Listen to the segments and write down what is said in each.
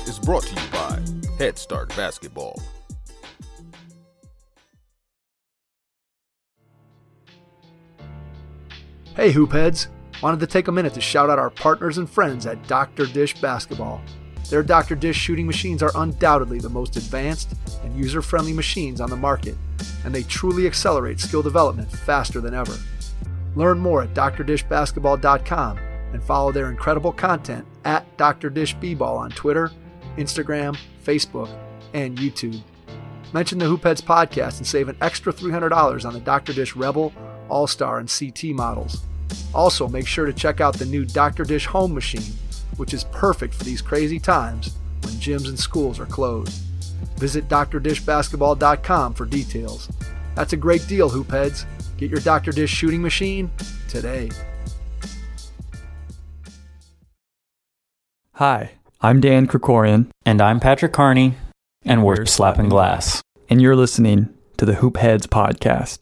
is brought to you by Head Start Basketball. Hey Hoopheads! Wanted to take a minute to shout out our partners and friends at Dr. Dish Basketball. Their Dr. Dish shooting machines are undoubtedly the most advanced and user-friendly machines on the market, and they truly accelerate skill development faster than ever. Learn more at drdishbasketball.com and follow their incredible content at Dr. Dish B-Ball on Twitter, Instagram, Facebook, and YouTube. Mention the Hoopheads podcast and save an extra $300 on the Dr. Dish Rebel, All-Star, and CT models. Also, make sure to check out the new Dr. Dish Home Machine, which is perfect for these crazy times when gyms and schools are closed. Visit drdishbasketball.com for details. That's a great deal, Hoopheads. Get your Dr. Dish shooting machine today. Hi, I'm Dan Krikorian. And I'm Patrick Carney. And we're Slapping Glass. And you're listening to the Hoopheads podcast.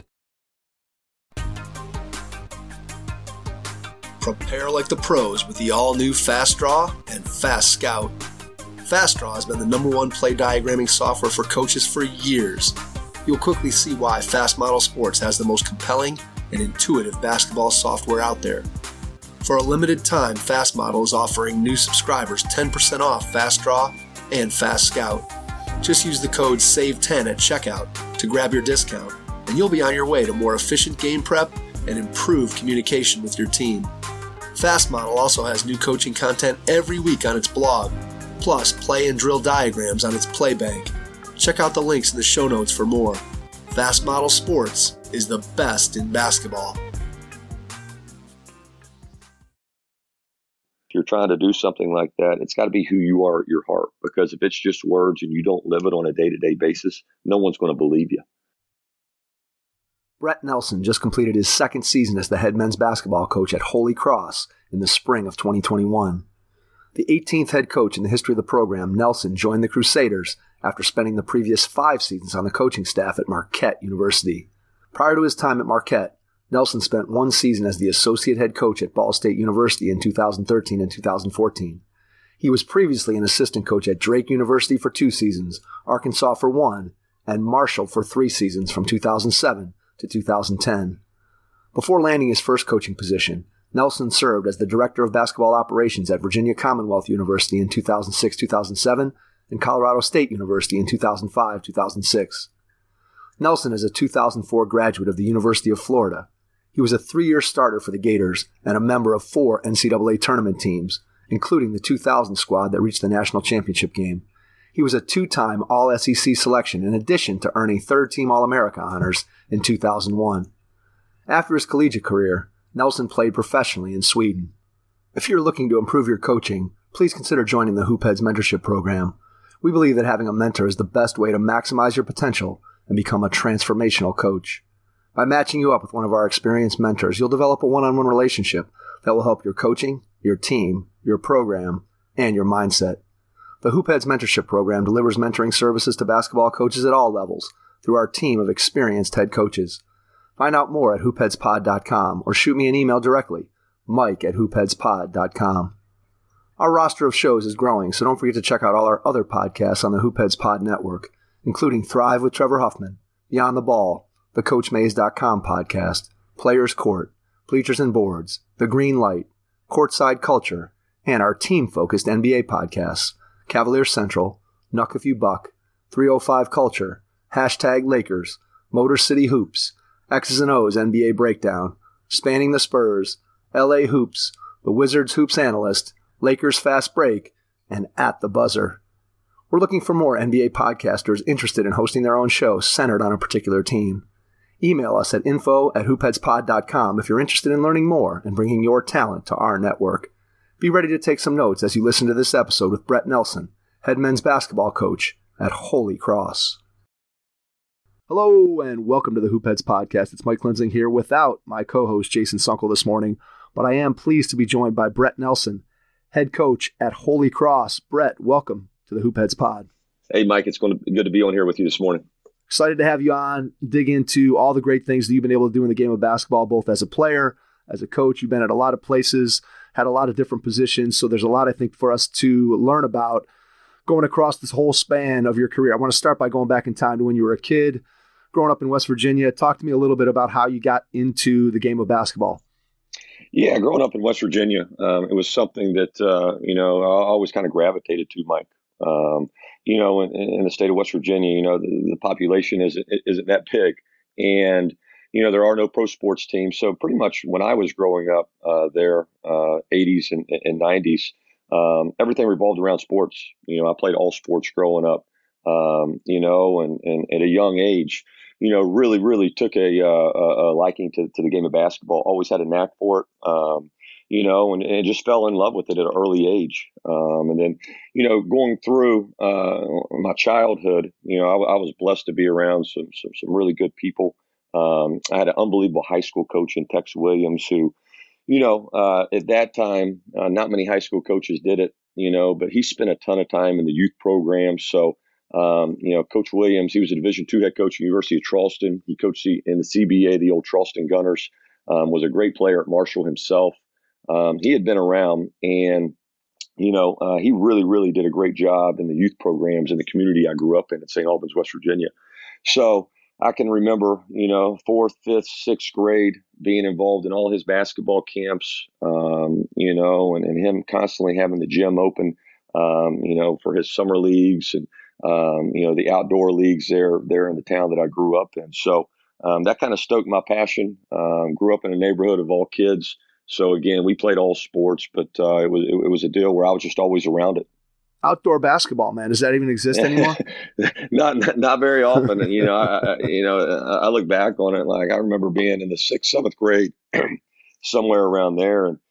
Prepare like the pros with the all-new Fast Draw and Fast Scout. Fast Draw has been the #1 play diagramming software for coaches for years. You'll quickly see why Fast Model Sports has the most compelling and intuitive basketball software out there. For a limited time, Fast Model is offering new subscribers 10% off Fast Draw and Fast Scout. Just use the code SAVE10 at checkout to grab your discount, and you'll be on your way to more efficient game prep and improved communication with your team. Fast Model also has new coaching content every week on its blog, plus play and drill diagrams on its play bank. Check out the links in the show notes for more. Fast Model Sports is the best in basketball. If you're trying to do something like that, it's got to be who you are at your heart, because if it's just words and you don't live it on a day-to-day basis, no one's going to believe you. Brett Nelson just completed his second season as the head men's basketball coach at Holy Cross in the spring of 2021. The 18th head coach in the history of the program, Nelson joined the Crusaders after spending the previous 5 seasons on the coaching staff at Marquette University. Prior to his time at Marquette, Nelson spent 1 season as the associate head coach at Ball State University in 2013 and 2014. He was previously an assistant coach at Drake University for 2 seasons, Arkansas for 1, and Marshall for 3 seasons from 2007 to 2010. Before landing his first coaching position, Nelson served as the director of basketball operations at Virginia Commonwealth University in 2006-2007 and Colorado State University in 2005-2006. Nelson is a 2004 graduate of the University of Florida. He was a 3-year starter for the Gators and a member of 4 NCAA tournament teams, including the 2000 squad that reached the national championship game. He was a 2-time All-SEC selection in addition to earning 3rd-team All-America honors in 2001. After his collegiate career, Nelson played professionally in Sweden. If you're looking to improve your coaching, please consider joining the Hoopheads Mentorship Program. We believe that having a mentor is the best way to maximize your potential and become a transformational coach. By matching you up with one of our experienced mentors, you'll develop a one-on-one relationship that will help your coaching, your team, your program, and your mindset. The Hoopheads Mentorship Program delivers mentoring services to basketball coaches at all levels through our team of experienced head coaches. Find out more at hoopheadspod.com or shoot me an email directly, mike@hoopheadspod.com. Our roster of shows is growing, so don't forget to check out all our other podcasts on the Hoopheads Pod Network, including Thrive with Trevor Huffman, Beyond the Ball, the CoachMaze.com podcast, Players Court, Bleachers and Boards, The Green Light, Courtside Culture, and our team-focused NBA podcasts, Cavalier Central, Nuck If You Buck, 305 Culture, #Lakers, Motor City Hoops, X's and O's NBA Breakdown, Spanning the Spurs, LA Hoops, The Wizards Hoops Analyst, Lakers Fast Break, and At the Buzzer. We're looking for more NBA podcasters interested in hosting their own show centered on a particular team. Email us at info@hoopheadspod.com if you're interested in learning more and bringing your talent to our network. Be ready to take some notes as you listen to this episode with Brett Nelson, head men's basketball coach at Holy Cross. Hello and welcome to the Hoopheads podcast. It's Mike Klimzing here without my co-host Jason Sunkel this morning, but I am pleased to be joined by Brett Nelson, head coach at Holy Cross. Brett, welcome to the Hoopheads pod. Hey, Mike, it's going to be good to be on here with you this morning. Excited to have you on, dig into all the great things that you've been able to do in the game of basketball, both as a player, as a coach. You've been at a lot of places, had a lot of different positions, so there's a lot, I think, for us to learn about. going across this whole span of your career. I want to start by going back in time to when you were a kid, growing up in West Virginia. Talk to me a little bit about how you got into the game of basketball. Yeah, growing up in West Virginia, it was something that, I always kind of gravitated to, Mike. In the state of West Virginia, the population isn't that big. And, there are no pro sports teams. So pretty much when I was growing up there, 80s and 90s, everything revolved around sports. I played all sports growing up, and at a young age, really, really took a liking to the game of basketball. Always had a knack for it, and just fell in love with it at an early age. And then, going through my childhood, I was blessed to be around some really good people. I had an unbelievable high school coach in Tex Williams who, at that time, not many high school coaches did it, but he spent a ton of time in the youth program. So, Coach Williams, he was a Division II head coach at the University of Charleston. He coached in the CBA, the old Charleston Gunners, was a great player at Marshall himself. He had been around and, he really, really did a great job in the youth programs in the community I grew up in St. Albans, West Virginia. So I can remember, 4th, 5th, 6th grade being involved in all his basketball camps, and him constantly having the gym open, for his summer leagues and, the outdoor leagues there in the town that I grew up in. So that kind of stoked my passion. Grew up in a neighborhood of all kids. So again, we played all sports, but it was a deal where I was just always around it. Outdoor basketball, man. Does that even exist anymore? Not very often. And, I look back on it, like I remember being in the 6th, 7th grade, somewhere around there. And,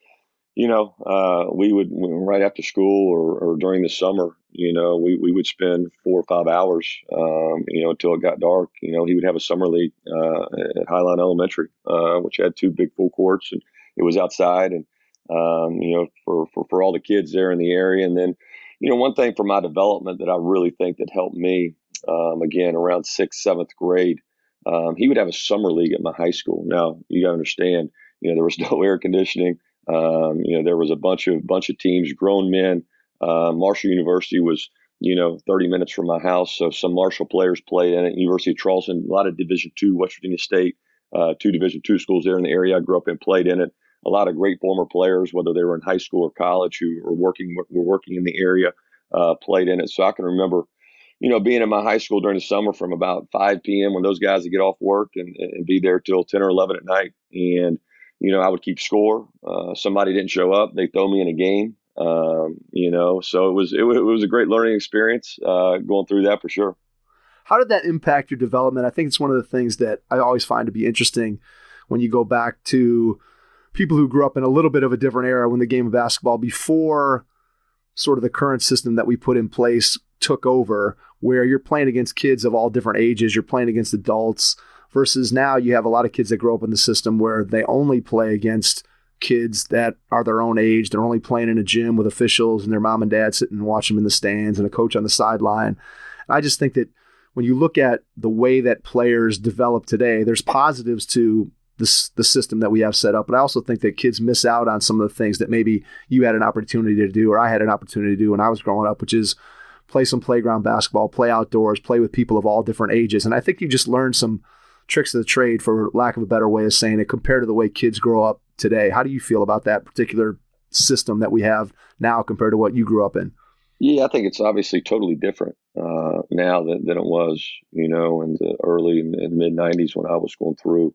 we would, right after school or during the summer, we would spend 4 or 5 hours, until it got dark. He would have a summer league at Highline Elementary, which had 2 big full courts, and it was outside and, for all the kids there in the area. And then, one thing for my development that I really think that helped me, again, around 6th, 7th grade, he would have a summer league at my high school. Now, you got to understand, there was no air conditioning. There was a bunch of teams, grown men. Marshall University was, 30 minutes from my house. So some Marshall players played in it. University of Charleston, a lot of Division II, West Virginia State, 2 Division II schools there in the area I grew up in played in it. A lot of great former players, whether they were in high school or college, who were working in the area, played in it. So I can remember, being in my high school during the summer from about 5 p.m. when those guys would get off work and be there till 10 or 11 at night. And, I would keep score. Somebody didn't show up, they throw me in a game. So it was a great learning experience going through that for sure. How did that impact your development? I think it's one of the things that I always find to be interesting when you go back to people who grew up in a little bit of a different era when the game of basketball, before sort of the current system that we put in place, took over, where you're playing against kids of all different ages, you're playing against adults, versus now you have a lot of kids that grow up in the system where they only play against kids that are their own age. They're only playing in a gym with officials and their mom and dad sitting and watching them in the stands and a coach on the sideline. I just think that when you look at the way that players develop today, there's positives to the system that we have set up. But I also think that kids miss out on some of the things that maybe you had an opportunity to do or I had an opportunity to do when I was growing up, which is play some playground basketball, play outdoors, play with people of all different ages. And I think you just learned some tricks of the trade, for lack of a better way of saying it, compared to the way kids grow up today. How do you feel about that particular system that we have now compared to what you grew up in? Yeah, I think it's obviously totally different now than it was, in the early and mid 90s when I was going through.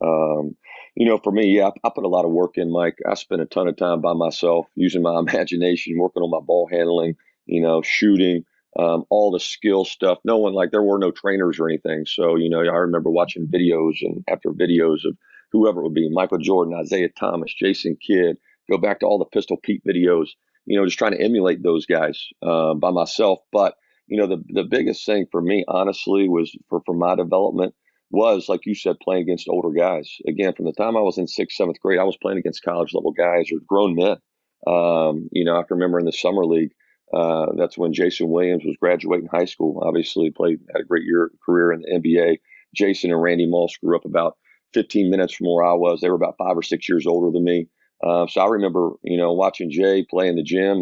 For me, I put a lot of work in, Mike. I spent a ton of time by myself using my imagination, working on my ball handling, shooting, all the skill stuff. There were no trainers or anything. So, I remember watching videos and after videos of whoever it would be, Michael Jordan, Isaiah Thomas, Jason Kidd, go back to all the Pistol Pete videos, just trying to emulate those guys by myself. But, the biggest thing for me, honestly, was for my development was, like you said, playing against older guys. Again, from the time I was in 6th, 7th grade, I was playing against college level guys or grown men. I can remember in the summer league, that's when Jason Williams was graduating high school. Obviously had a great career in the NBA. Jason and Randy Moss grew up about 15 minutes from where I was. They were about 5 or 6 years older than me. So I remember, watching Jay play in the gym and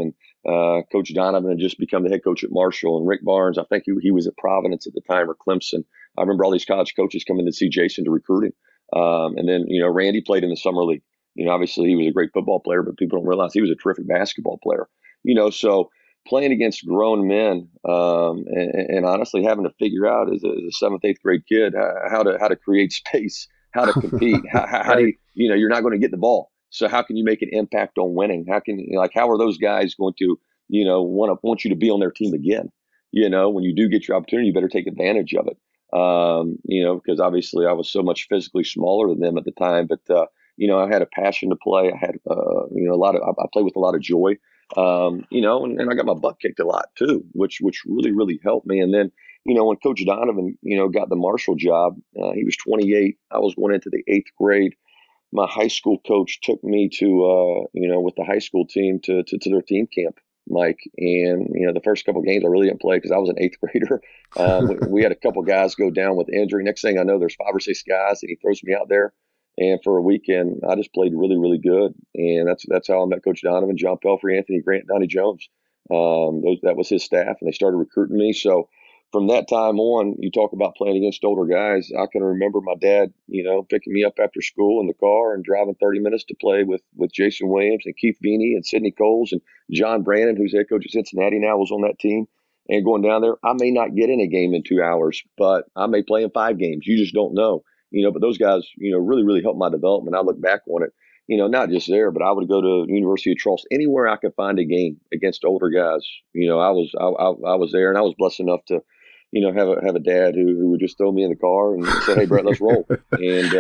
Coach Donovan had just become the head coach at Marshall, and Rick Barnes, I think he was at Providence at the time, or Clemson. I remember all these college coaches coming to see Jason to recruit him. And then, Randy played in the summer league. Obviously he was a great football player, but people don't realize he was a terrific basketball player. So playing against grown men, and honestly having to figure out as a seventh, eighth grade kid how to create space, how to compete, how do you, you're not going to get the ball. So how can you make an impact on winning? How are those guys going to, want you to be on their team again? When you do get your opportunity, you better take advantage of it. Because obviously I was so much physically smaller than them at the time, but, I had a passion to play. I had, I played with a lot of joy, and I got my butt kicked a lot too, which really, really helped me. And then, when Coach Donovan, got the Marshall job, he was 28. I was going into the 8th grade. My high school coach took me to, with the high school team to their team camp, Mike. And, the first couple of games I really didn't play because I was an 8th grader. We had a couple guys go down with injury. Next thing I know, there's 5 or 6 guys, and he throws me out there. And for a weekend, I just played really, really good. And that's how I met Coach Donovan, John Pelfrey, Anthony Grant, Donnie Jones. That was his staff, and they started recruiting me. So from that time on, you talk about playing against older guys. I can remember my dad, picking me up after school in the car and driving 30 minutes to play with Jason Williams and Keith Veeney and Sidney Coles and John Brandon, who's head coach at Cincinnati now, was on that team. And going down there, I may not get in a game in 2 hours, but I may play in 5 games. You just don't know. But those guys, really, really helped my development. I look back on it, not just there, but I would go to the University of Charleston, anywhere I could find a game against older guys. I was there, and I was blessed enough to, have a dad who would just throw me in the car and say, "Hey, Brett, let's roll." And,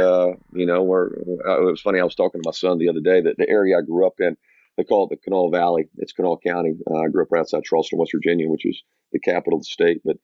it was funny. I was talking to my son the other day that the area I grew up in, they call it the Kanawha Valley. It's Kanawha County. I grew up right outside Charleston, West Virginia, which is the capital of the state. But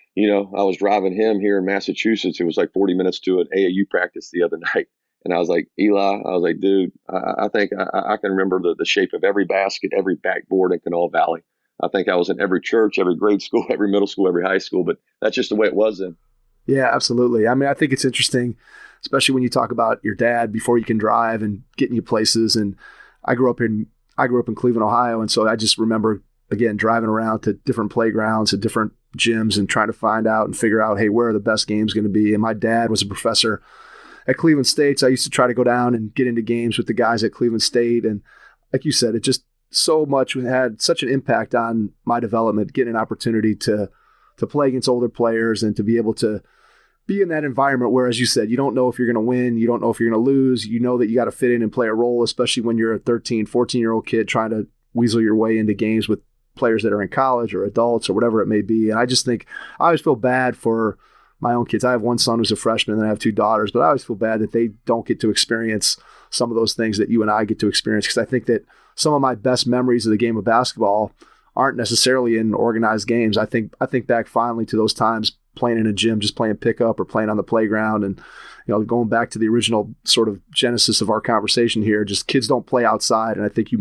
I was driving him here in Massachusetts. It was like 40 minutes to an AAU practice the other night. And I was like, Eli, dude, I think I can remember the shape of every basket, every backboard in Kanawha Valley. I think I was in every church, every grade school, every middle school, every high school, but that's just the way it was then. Yeah, absolutely. I mean, I think it's interesting, especially when you talk about your dad before you can drive and getting you places. And I grew up in Cleveland, Ohio. And so I just remember, again, driving around to different playgrounds and different gyms and trying to find out and figure out, hey, where are the best games going to be? And my dad was a professor at Cleveland State. So I used to try to go down and get into games with the guys at Cleveland State. And like you said, it just so much had such an impact on my development, getting an opportunity to play against older players and to be able to be in that environment where, as you said, you don't know if you're going to win. You don't know if you're going to lose. You know that you got to fit in and play a role, especially when you're a 13, 14-year-old kid trying to weasel your way into games with players that are in college or adults or whatever it may be. And I just think I always feel bad for my own kids. I have one son who's a freshman and I have 2 daughters, but I always feel bad that they don't get to experience some of those things that you and I get to experience, because I think that some of my best memories of the game of basketball aren't necessarily in organized games. I think back finally to those times playing in a gym, just playing pickup or playing on the playground. And, going back to the original sort of genesis of our conversation here, just kids don't play outside. And I think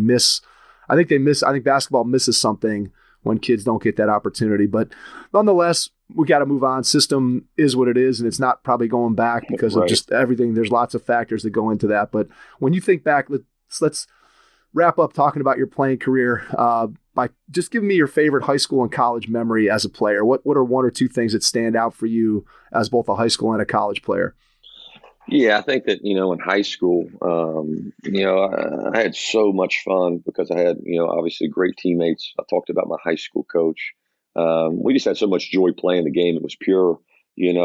I think basketball misses something when kids don't get that opportunity. But nonetheless, we got to move on. System is what it is, and it's not probably going back because of just everything. There's lots of factors that go into that. But when you think back, let's wrap up talking about your playing career by just giving me your favorite high school and college memory as a player. What are 1 or 2 things that stand out for you as both a high school and a college player? Yeah, I think that, in high school, I had so much fun because I had, obviously great teammates. I talked about my high school coach. We just had so much joy playing the game. It was pure, we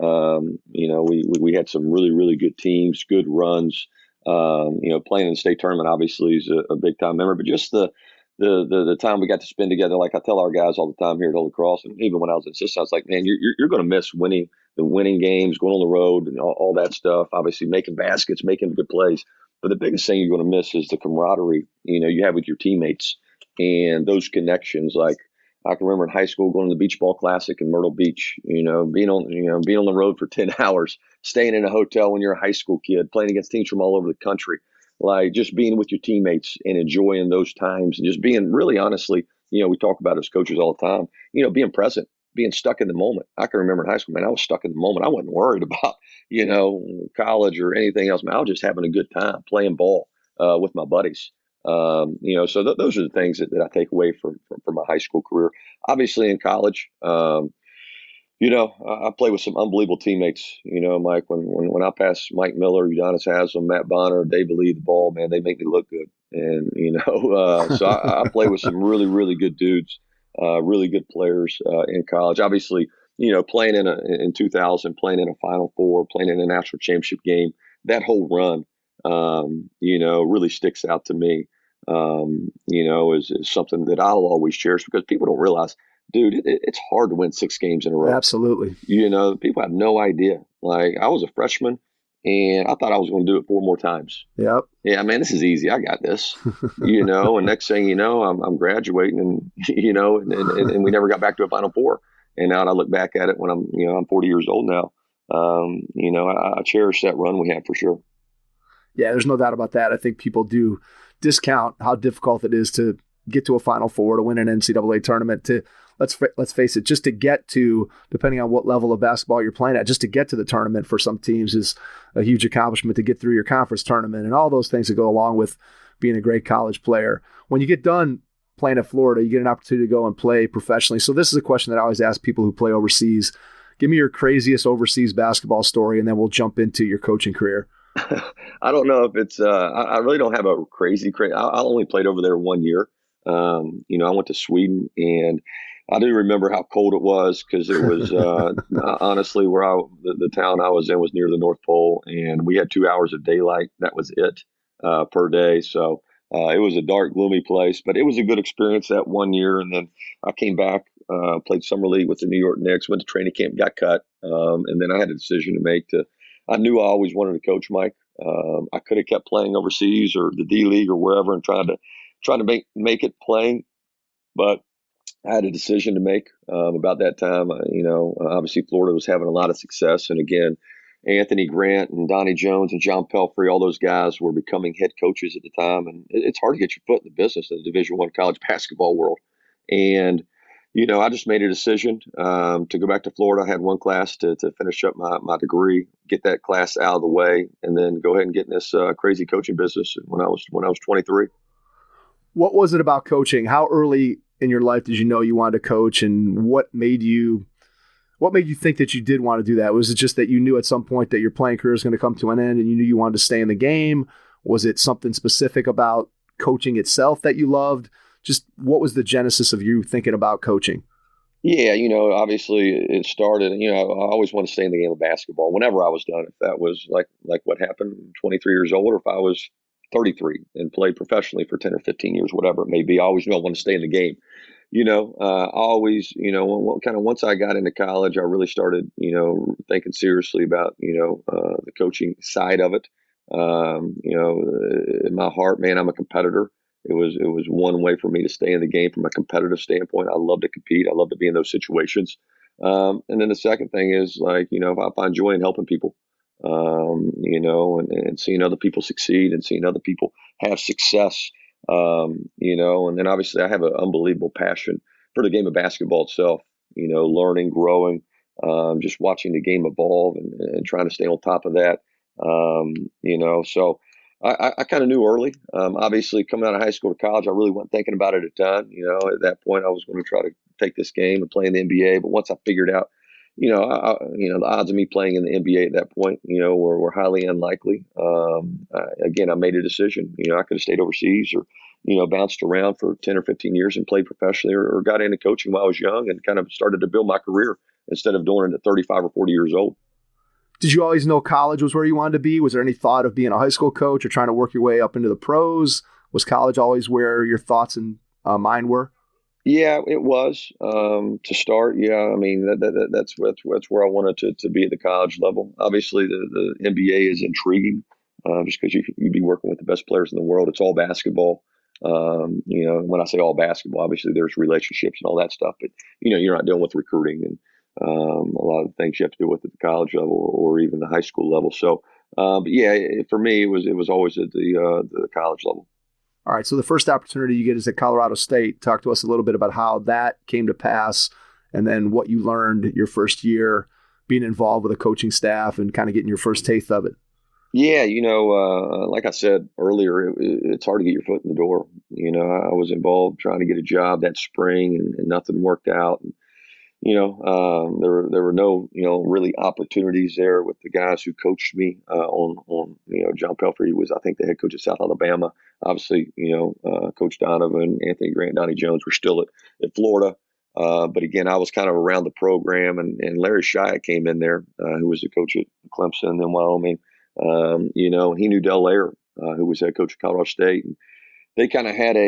had some really, really good teams, good runs. Playing in the state tournament obviously is a big time memory, but just the time we got to spend together, like I tell our guys all the time here at Holy Cross, and even when I was in assistant, I was like, man, you're going to miss the winning games, going on the road and all that stuff, obviously making baskets, making good plays. But the biggest thing you're going to miss is the camaraderie, you have with your teammates and those connections. Like I can remember in high school going to the Beach Ball Classic in Myrtle Beach, being on the road for 10 hours, staying in a hotel when you're a high school kid, playing against teams from all over the country, like just being with your teammates and enjoying those times and just being really honestly, we talk about as coaches all the time, being present, being stuck in the moment. I can remember in high school, man, I was stuck in the moment. I wasn't worried about, college or anything else. Man, I was just having a good time playing ball with my buddies. So those are the things that I take away from my high school career. Obviously in college, I play with some unbelievable teammates. Mike, when I pass Mike Miller, Udonis Haslam, Matt Bonner, Dave Lee the ball, man, they make me look good. And, so I play with some really, really good dudes, really good players in college. Obviously, playing in 2000, playing in a Final Four, playing in a national championship game, that whole run, really sticks out to me, is something that I'll always cherish, because people don't realize, dude, it's hard to win 6 games in a row. Absolutely. People have no idea. Like, I was a freshman and I thought I was going to do it 4 more times. Yep. Yeah, man, this is easy. I got this, and next thing you know, I'm graduating and, and we never got back to a Final Four. And now I look back at it when I'm 40 years old now. I cherish that run we had for sure. Yeah, there's no doubt about that. I think people do discount how difficult it is to get to a Final Four, to win an NCAA tournament, to let's face it, just to get to, depending on what level of basketball you're playing at, just to get to the tournament for some teams is a huge accomplishment, to get through your conference tournament and all those things that go along with being a great college player. When you get done playing at Florida, you get an opportunity to go and play professionally. So this is a question that I always ask people who play overseas. Give me your craziest overseas basketball story, and then we'll jump into your coaching career. I don't know if it's, I really don't have a crazy. I only played over there 1 year. I went to Sweden, and I do remember how cold it was, because it was honestly where the town I was in was near the North Pole, and we had 2 hours of daylight. That was it per day. So it was a dark, gloomy place, but it was a good experience that 1 year. And then I came back, played summer league with the New York Knicks, went to training camp, got cut, and then I had a decision to make. I knew I always wanted to coach, Mike. I could have kept playing overseas or the D League or wherever and trying to make it playing, but I had a decision to make about that time. Obviously Florida was having a lot of success, and again, Anthony Grant and Donnie Jones and John Pelfrey, all those guys were becoming head coaches at the time, and it's hard to get your foot in the business in the Division I college basketball world. And I just made a decision to go back to Florida. I had one class to finish up my degree, get that class out of the way, and then go ahead and get in this crazy coaching business when I was 23. What was it about coaching? How early in your life did you know you wanted to coach, and what made you think that you did want to do that? Was it just that you knew at some point that your playing career was going to come to an end and you knew you wanted to stay in the game? Was it something specific about coaching itself that you loved? Just what was the genesis of you thinking about coaching? Yeah, obviously it started, I always wanted to stay in the game of basketball whenever I was done. If that was like what happened, 23 years old, or if I was 33 and played professionally for 10 or 15 years, whatever it may be, I always knew I wanted to stay in the game. I always, kind of once I got into college, I really started, thinking seriously about, the coaching side of it. In my heart, man, I'm a competitor. It was one way for me to stay in the game from a competitive standpoint. I love to compete. I love to be in those situations. And then the second thing is if I find joy in helping people, and seeing other people succeed and seeing other people have success, and then obviously I have an unbelievable passion for the game of basketball itself, learning, growing, just watching the game evolve and trying to stay on top of that. So I kind of knew early. Obviously, coming out of high school to college, I really wasn't thinking about it a ton. At that point, I was going to try to take this game and play in the NBA. But once I figured out, the odds of me playing in the NBA at that point, were highly unlikely. Again, I made a decision. I could have stayed overseas or, bounced around for 10 or 15 years and played professionally, or got into coaching while I was young and kind of started to build my career instead of doing it at 35 or 40 years old. Did you always know college was where you wanted to be? Was there any thought of being a high school coach or trying to work your way up into the pros? Was college always where your thoughts and mind were? Yeah, it was to start. Yeah, I mean that's where I wanted to be at the college level. Obviously, the NBA is intriguing just because you'd be working with the best players in the world. It's all basketball. When I say all basketball, obviously there's relationships and all that stuff, but you're not dealing with recruiting and a lot of things you have to do with at the college level or even the high school level. So, but yeah, for me, it was always at the college level. All right. So the first opportunity you get is at Colorado State. Talk to us a little bit about how that came to pass and then what you learned your first year being involved with a coaching staff and kind of getting your first taste of it. Yeah, like I said earlier, it's hard to get your foot in the door. I was involved trying to get a job that spring, and nothing worked out. And, there were no really opportunities there with the guys who coached me on John Pelfrey was, I think, the head coach of South Alabama. Obviously, Coach Donovan, Anthony Grant, Donnie Jones were still at Florida. But again, I was kind of around the program, and Larry Shyatt came in there, who was the coach at Clemson and then Wyoming. And he knew Del Lair, who was head coach of Colorado State. And they kind of had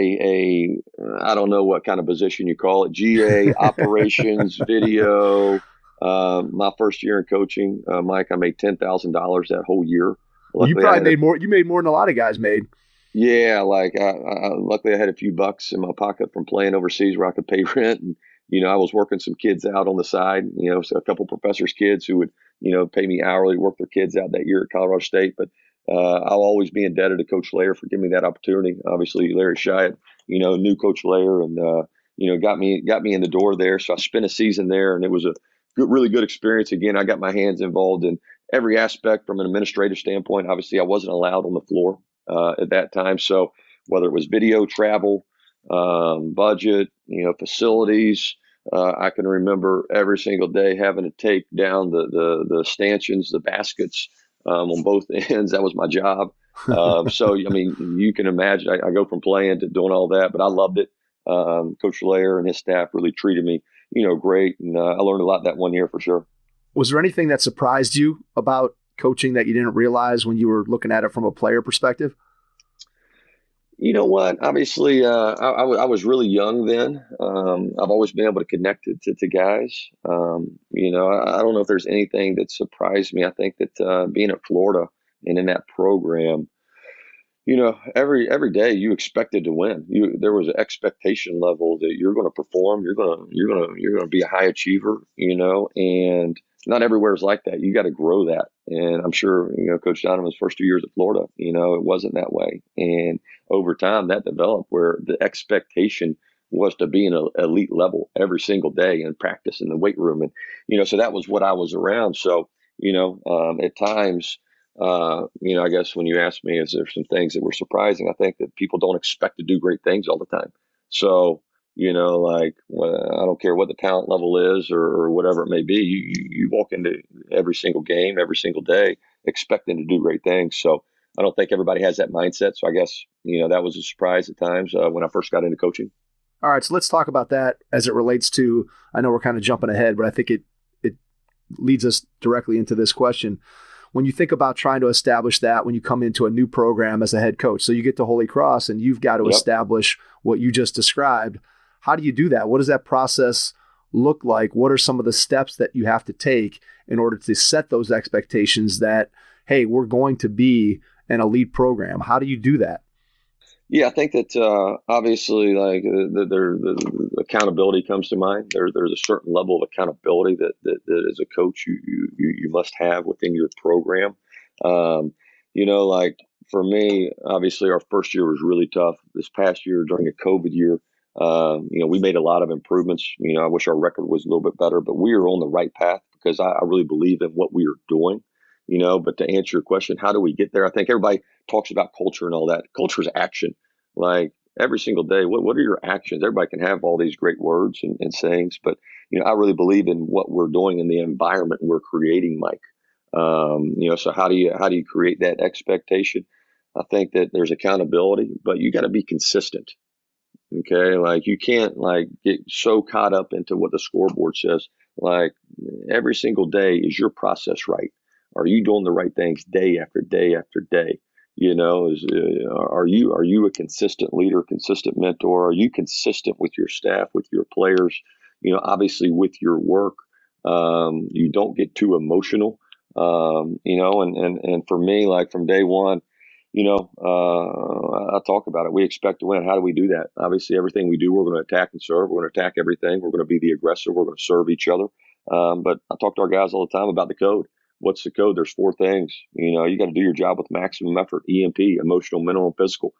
I don't know what kind of position you call it, GA, operations, video. My first year in coaching, Mike, I made $10,000 that whole year. Luckily, you probably made more. You made more than a lot of guys made. Yeah, luckily I had a few bucks in my pocket from playing overseas where I could pay rent, and I was working some kids out on the side. So a couple professors' kids who would pay me hourly to work their kids out that year at Colorado State. But I'll always be indebted to Coach Lair for giving me that opportunity. Obviously, Larry Shyatt, knew Coach Lair and got me in the door there. So I spent a season there, and it was a really good experience. Again, I got my hands involved in every aspect from an administrative standpoint. Obviously, I wasn't allowed on the floor at that time. So whether it was video, travel, budget, facilities, I can remember every single day having to take down the stanchions, the baskets on both ends. That was my job. So, you can imagine, I go from playing to doing all that, but I loved it. Coach Lair and his staff really treated me, great. And I learned a lot that one year for sure. Was there anything that surprised you about coaching that you didn't realize when you were looking at it from a player perspective? You know what? Obviously, I was really young then. I've always been able to connect to guys. I don't know if there's anything that surprised me. I think that being at Florida and in that program, every day you expected to win. There was an expectation level that you're going to perform. You're going to be a high achiever. And not everywhere is like that. You got to grow that. And I'm sure, Coach Donovan's first 2 years at Florida, it wasn't that way. And over time that developed where the expectation was to be an elite level every single day and practice in the weight room. And, so that was what I was around. So, at times, I guess when you ask me, is there some things that were surprising? I think that people don't expect to do great things all the time. So, I don't care what the talent level is or whatever it may be. You walk into every single game, every single day, expecting to do great things. So I don't think everybody has that mindset. So I guess, that was a surprise at times when I first got into coaching. All right. So let's talk about that as it relates to, I know we're kind of jumping ahead, but I think it leads us directly into this question. When you think about trying to establish that when you come into a new program as a head coach, so you get to Holy Cross and you've got to establish what you just described. How do you do that? What does that process look like? What are some of the steps that you have to take in order to set those expectations that, hey, we're going to be an elite program? How do you do that? Yeah, I think that obviously, the accountability comes to mind. There's a certain level of accountability that as a coach you must have within your program. For me, obviously, our first year was really tough. This past year, during a COVID year, we made a lot of improvements. I wish our record was a little bit better, but we are on the right path because I really believe in what we are doing. But to answer your question, how do we get there? I think everybody talks about culture and all that. Culture is action. Like every single day, what are your actions? Everybody can have all these great words and sayings, but I really believe in what we're doing in the environment we're creating, Mike. So how do you create that expectation? I think that there's accountability, but you got to be consistent. Okay, you can't get so caught up into what the scoreboard says. Every single day, is your process right? Are you doing the right things day after day after day? Are you a consistent leader, consistent mentor? Are you consistent with your staff, with your players? Obviously with your work, you don't get too emotional. And for me, from day one, I talk about it. We expect to win. How do we do that? Obviously, everything we do, we're going to attack and serve. We're going to attack everything. We're going to be the aggressor. We're going to serve each other. But I talk to our guys all the time about the code. What's the code? There's 4 things. You got to do your job with maximum effort, EMP, emotional, mental, and physical.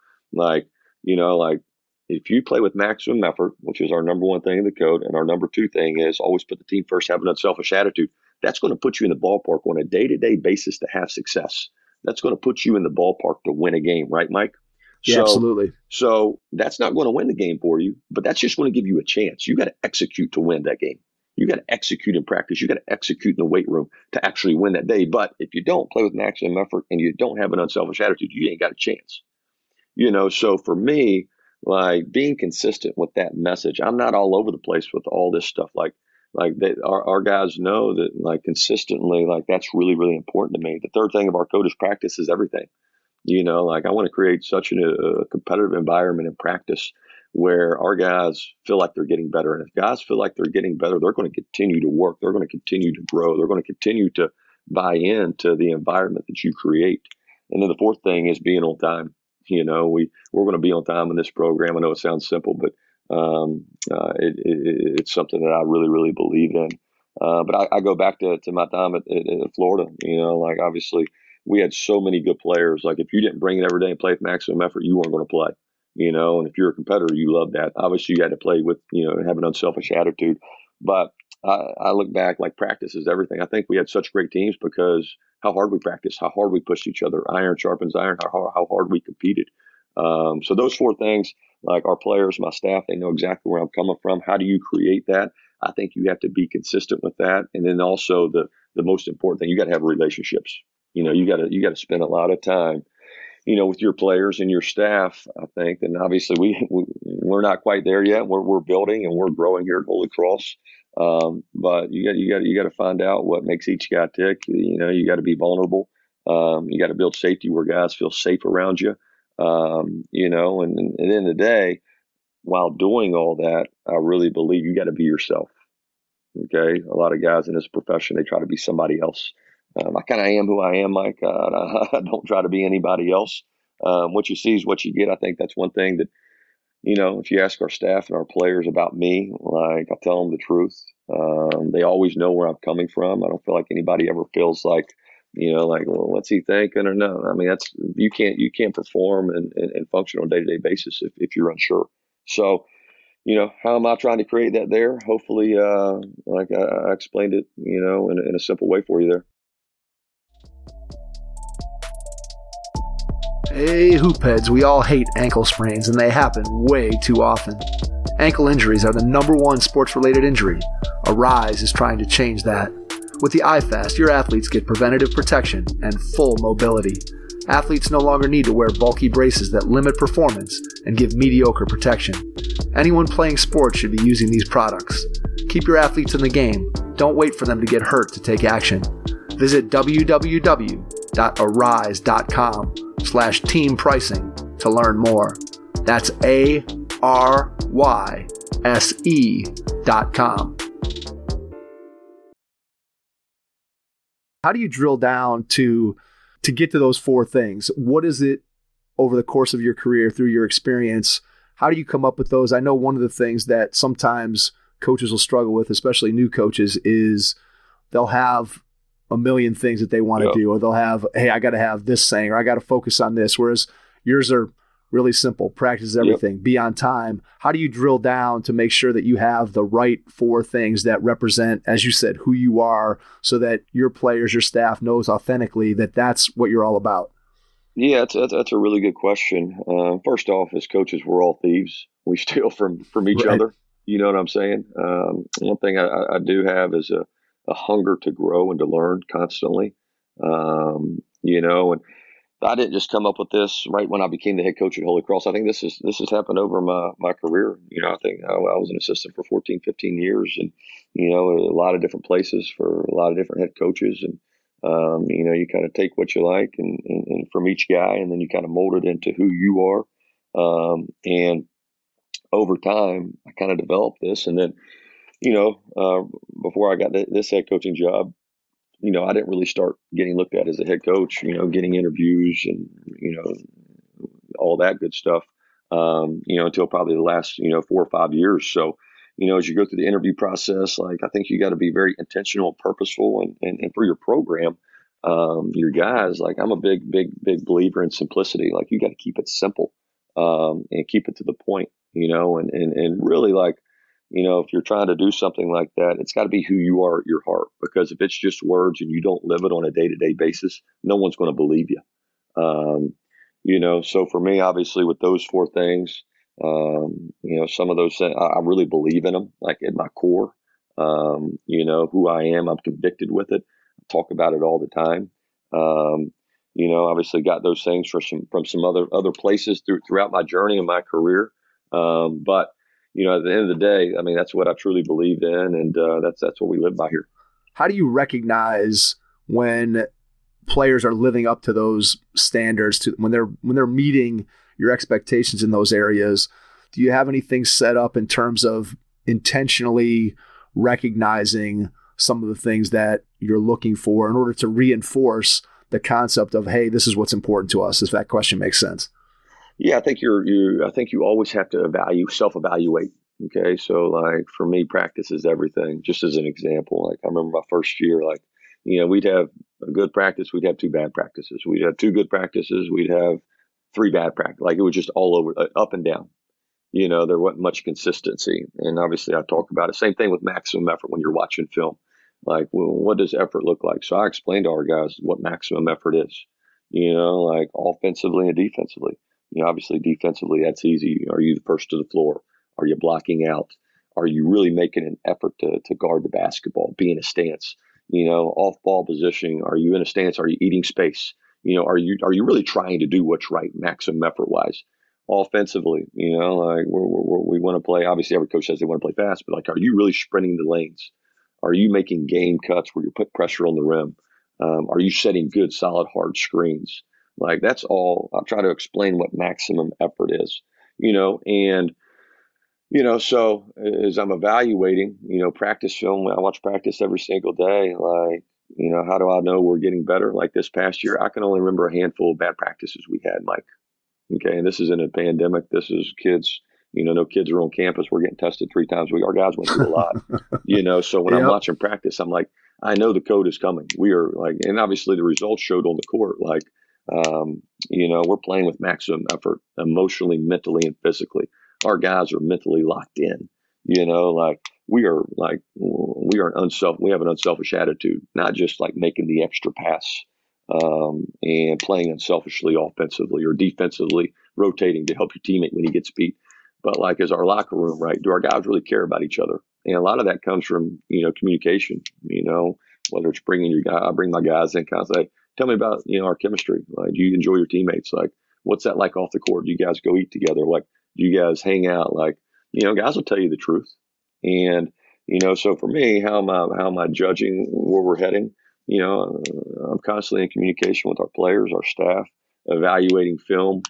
If you play with maximum effort, which is our number 1 thing in the code, and our number 2 thing is always put the team first, have an unselfish attitude, that's going to put you in the ballpark on a day-to-day basis to have success. that's going to put you in the ballpark to win a game, right, Mike? Yeah, absolutely. So that's not going to win the game for you, but that's just going to give you a chance. You got to execute to win that game. You got to execute in practice. You got to execute in the weight room to actually win that day. But if you don't play with maximum effort and you don't have an unselfish attitude, you ain't got a chance. So for me, like being consistent with that message, I'm not all over the place with all this stuff. Like our guys know that like consistently, like that's really, really important to me. The third thing of our coaches practice is everything. Like I want to create such a competitive environment in practice where our guys feel like they're getting better. And if guys feel like they're getting better, they're going to continue to work. They're going to continue to grow. They're going to continue to buy into the environment that you create. And then the fourth thing is being on time. We're going to be on time in this program. I know it sounds simple, but it's something that I really, really believe in. But I go back to my time at Florida. Like obviously we had so many good players. Like if you didn't bring it every day and play with maximum effort, you weren't going to play. And if you're a competitor, you love that. Obviously, you had to play with, have an unselfish attitude. But I look back, like practice is everything. I think we had such great teams because how hard we practiced, how hard we pushed each other, iron sharpens iron, how hard we competed. So those four things, like our players, my staff, they know exactly where I'm coming from. How do you create that? I think you have to be consistent with that. And then also the most important thing, you got to have relationships. You got to spend a lot of time with your players and your staff, I think. And obviously we're not quite there yet. We're building and we're growing here at Holy Cross. But you got to find out what makes each guy tick. You got to be vulnerable. You got to build safety where guys feel safe around you. And at the end of the day, while doing all that, I really believe you got to be yourself. Okay. A lot of guys in this profession, they try to be somebody else. I kind of am who I am, Mike. I don't try to be anybody else. What you see is what you get. I think that's one thing that, if you ask our staff and our players about me, like I tell them the truth. They always know where I'm coming from. I don't feel like anybody ever feels like, well, what's he thinking or no. I mean, you can't perform and function on a day-to-day basis if you're unsure. So, how am I trying to create that there? Hopefully, like I explained it, in a simple way for you there. Hey, hoopheads, we all hate ankle sprains, and they happen way too often. Ankle injuries are the #1 sports-related injury. Arise is trying to change that. With the iFast, your athletes get preventative protection and full mobility. Athletes no longer need to wear bulky braces that limit performance and give mediocre protection. Anyone playing sports should be using these products. Keep your athletes in the game. Don't wait for them to get hurt to take action. Visit www.arise.com/team pricing to learn more. That's ARYSE.com. How do you drill down to get to those four things? What is it over the course of your career through your experience? How do you come up with those? I know one of the things that sometimes coaches will struggle with, especially new coaches, is they'll have a million things that they want to do, or they'll have, hey, I got to have this saying, or I got to focus on this. Whereas yours are really simple, practice everything, be on time. How do you drill down to make sure that you have the right four things that represent, as you said, who you are, so that your players, your staff knows authentically that that's what you're all about? Yeah, that's a really good question. First off, as coaches, we're all thieves. We steal from each other. You know what I'm saying? One thing I do have is a hunger to grow and to learn constantly. And I didn't just come up with this right when I became the head coach at Holy Cross. I think this has happened over my career. I think I was an assistant for 14, 15 years and, a lot of different places for a lot of different head coaches. And, you kind of take what you like and from each guy, and then you kind of mold it into who you are. And over time, I kind of developed this. And then, before I got this head coaching job, I didn't really start getting looked at as a head coach, getting interviews and, all that good stuff, until probably the last, 4 or 5 years. So, as you go through the interview process, like I think you got to be very intentional, purposeful, and for your program, your guys, like I'm a big believer in simplicity. Like you got to keep it simple, and keep it to the point, and really like, if you're trying to do something like that, it's got to be who you are at your heart, because if it's just words and you don't live it on a day-to-day basis, no one's going to believe you. So for me, obviously with those four things, some of those things, I really believe in them, like in my core. Who I am, I'm convicted with it. I talk about it all the time. Obviously got those things from some other places throughout my journey and my career. But at the end of the day, I mean, that's what I truly believe in, and that's what we live by here. How do you recognize when players are living up to those standards, when they're meeting your expectations in those areas? Do you have anything set up in terms of intentionally recognizing some of the things that you're looking for in order to reinforce the concept of, hey, this is what's important to us, if that question makes sense? Yeah, I think I think you always have to self-evaluate. Okay. So like for me, practice is everything. Just as an example, like I remember my first year, we'd have a good practice. We'd have two bad practices. We'd have two good practices. We'd have three bad practices. Like it was just all over, up and down. There wasn't much consistency. And obviously I talk about it. Same thing with maximum effort when you're watching film. Like, well, what does effort look like? So I explained to our guys what maximum effort is, like offensively and defensively. Obviously defensively, that's easy. Are you the first to the floor? Are you blocking out? Are you really making an effort to guard the basketball, be in a stance? Off ball positioning. Are you in a stance? Are you eating space? Are you really trying to do what's right, maximum effort wise? Offensively, like we want to play. Obviously, every coach says they want to play fast, but like, are you really sprinting the lanes? Are you making game cuts where you put pressure on the rim? Are you setting good, solid, hard screens? Like that's all. I'll try to explain what maximum effort is. So as I'm evaluating, practice film, I watch practice every single day. Like, how do I know we're getting better? Like this past year, I can only remember a handful of bad practices we had, Mike. Okay. And this is in a pandemic. This is kids, no kids are on campus. We're getting tested 3 times a week. Our guys went through a lot, so when I'm watching practice, I'm like, I know the code is coming. We are like, and obviously the results showed on the court, like, we're playing with maximum effort emotionally, mentally, and physically. Our guys are mentally locked in, like we have an unselfish attitude, not just like making the extra pass, and playing unselfishly offensively or defensively, rotating to help your teammate when he gets beat. But like, as our locker room, right? Do our guys really care about each other? And a lot of that comes from, communication, whether it's I bring my guys in, kind of say, tell me about, our chemistry. Like, do you enjoy your teammates? Like, what's that like off the court? Do you guys go eat together? Like, do you guys hang out? Like, guys will tell you the truth. And, so for me, how am I judging where we're heading? I'm constantly in communication with our players, our staff, evaluating film.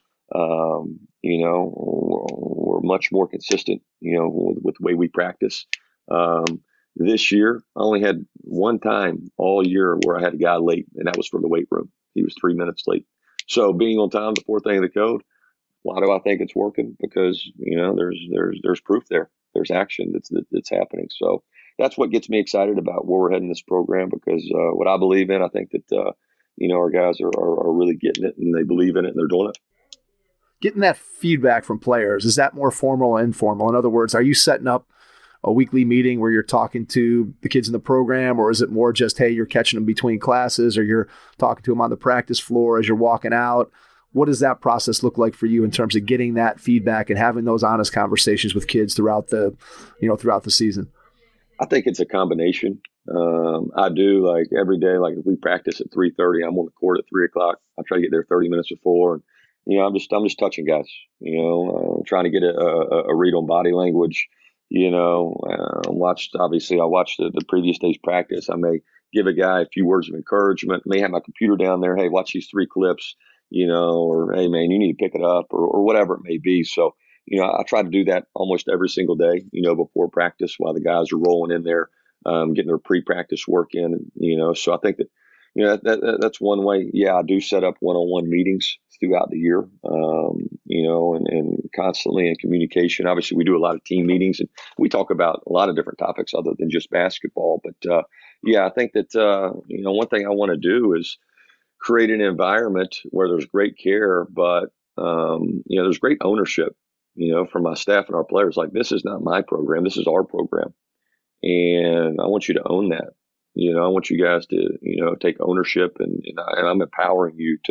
We're much more consistent, with the way we practice. This year, I only had one time all year where I had a guy late, and that was from the weight room. He was 3 minutes late. So being on time, the fourth thing of the code. Why do I think it's working? Because, there's proof there. There's action that's happening. So that's what gets me excited about where we're heading this program, because what I believe in, I think that, our guys are really getting it, and they believe in it, and they're doing it. Getting that feedback from players, is that more formal or informal? In other words, are you setting up a weekly meeting where you're talking to the kids in the program, or is it more just, hey, you're catching them between classes, or you're talking to them on the practice floor as you're walking out? What does that process look like for you in terms of getting that feedback and having those honest conversations with kids throughout the season? I think it's a combination. I do, like, every day, like if we practice at 3:30, I'm on the court at 3:00. I try to get there 30 minutes before. And, I'm just touching guys, trying to get a read on body language. I watched the previous day's practice. I may give a guy a few words of encouragement, may have my computer down there. Hey, watch these 3 clips, or hey man, you need to pick it up, or whatever it may be. So, I try to do that almost every single day, before practice while the guys are rolling in there, getting their pre-practice work in. So I think that, that's one way. Yeah, I do set up one-on-one meetings throughout the year, and constantly in communication. Obviously, we do a lot of team meetings, and we talk about a lot of different topics other than just basketball. But I think that, one thing I want to do is create an environment where there's great care, but, there's great ownership, from my staff and our players. Like, this is not my program. This is our program. And I want you to own that. I want you guys to, take ownership, and I'm empowering you to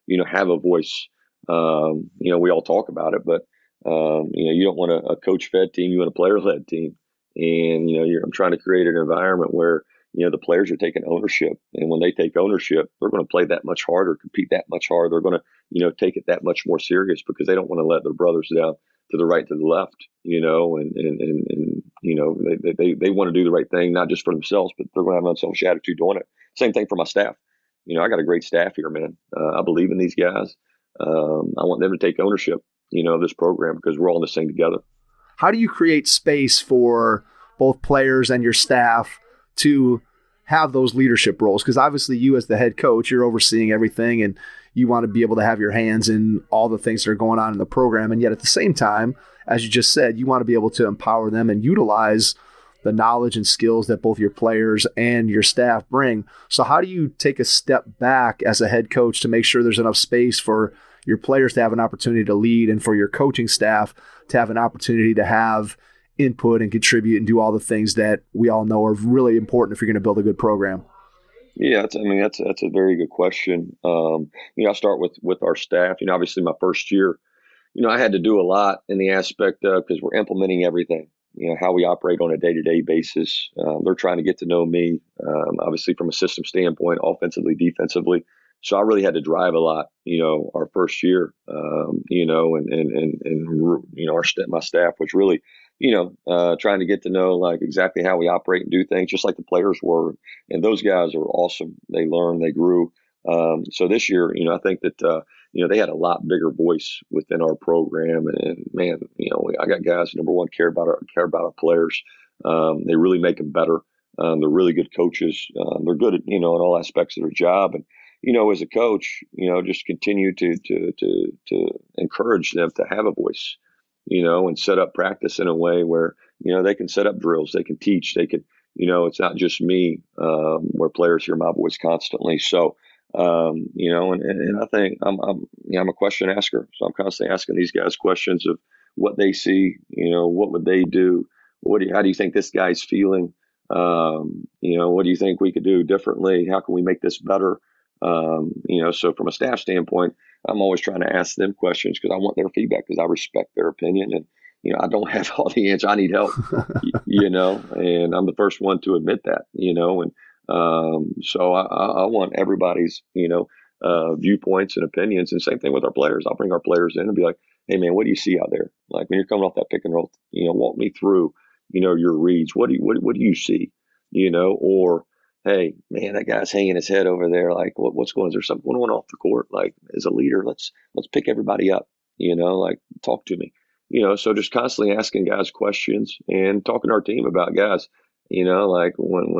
have a voice. We all talk about it, but you don't want a coach-fed team. You want a player-led team. And, I'm trying to create an environment where, the players are taking ownership. And when they take ownership, they're going to play that much harder, compete that much harder. They're going to, take it that much more serious because they don't want to let their brothers down to the right, to the left, they want to do the right thing, not just for themselves, but they're going to have an unselfish attitude doing it. Same thing for my staff. I got a great staff here, man. I believe in these guys. I want them to take ownership, of this program because we're all in this thing together. How do you create space for both players and your staff to have those leadership roles? Because obviously you as the head coach, you're overseeing everything and you want to be able to have your hands in all the things that are going on in the program. And yet at the same time, as you just said, you want to be able to empower them and utilize the knowledge and skills that both your players and your staff bring. So how do you take a step back as a head coach to make sure there's enough space for your players to have an opportunity to lead and for your coaching staff to have an opportunity to have input and contribute and do all the things that we all know are really important if you're going to build a good program? Yeah, that's a very good question. I start with our staff. Obviously my first year, I had to do a lot in the aspect of, because we're implementing everything, how we operate on a day-to-day basis. They're trying to get to know me, obviously from a system standpoint, offensively, defensively. So I really had to drive a lot, our first year, my staff was really, trying to get to know like exactly how we operate and do things, just like the players were. And those guys are awesome. They learned, they grew. So this year, I think that, they had a lot bigger voice within our program. And man, I got guys who, number one, care about our players. They really make them better. They're really good coaches. They're good at, in all aspects of their job. And, as a coach, just continue to encourage them to have a voice, and set up practice in a way where, they can set up drills, they can teach, they can, it's not just me, where players hear my voice constantly. So, and I think I'm a question asker. So I'm constantly asking these guys questions of what they see, what would they do? How do you think this guy's feeling? What do you think we could do differently? How can we make this better? So from a staff standpoint, I'm always trying to ask them questions because I want their feedback because I respect their opinion and, I don't have all the answers. I need help, and I'm the first one to admit that, so I want everybody's, viewpoints and opinions, and same thing with our players. I'll bring our players in and be like, hey man, what do you see out there? Like when you're coming off that pick and roll, walk me through, your reads. What do you see? Or, hey man, that guy's hanging his head over there. Like what's going on? Is there something going on off the court? Like as a leader, let's pick everybody up, like talk to me, so just constantly asking guys questions and talking to our team about guys, like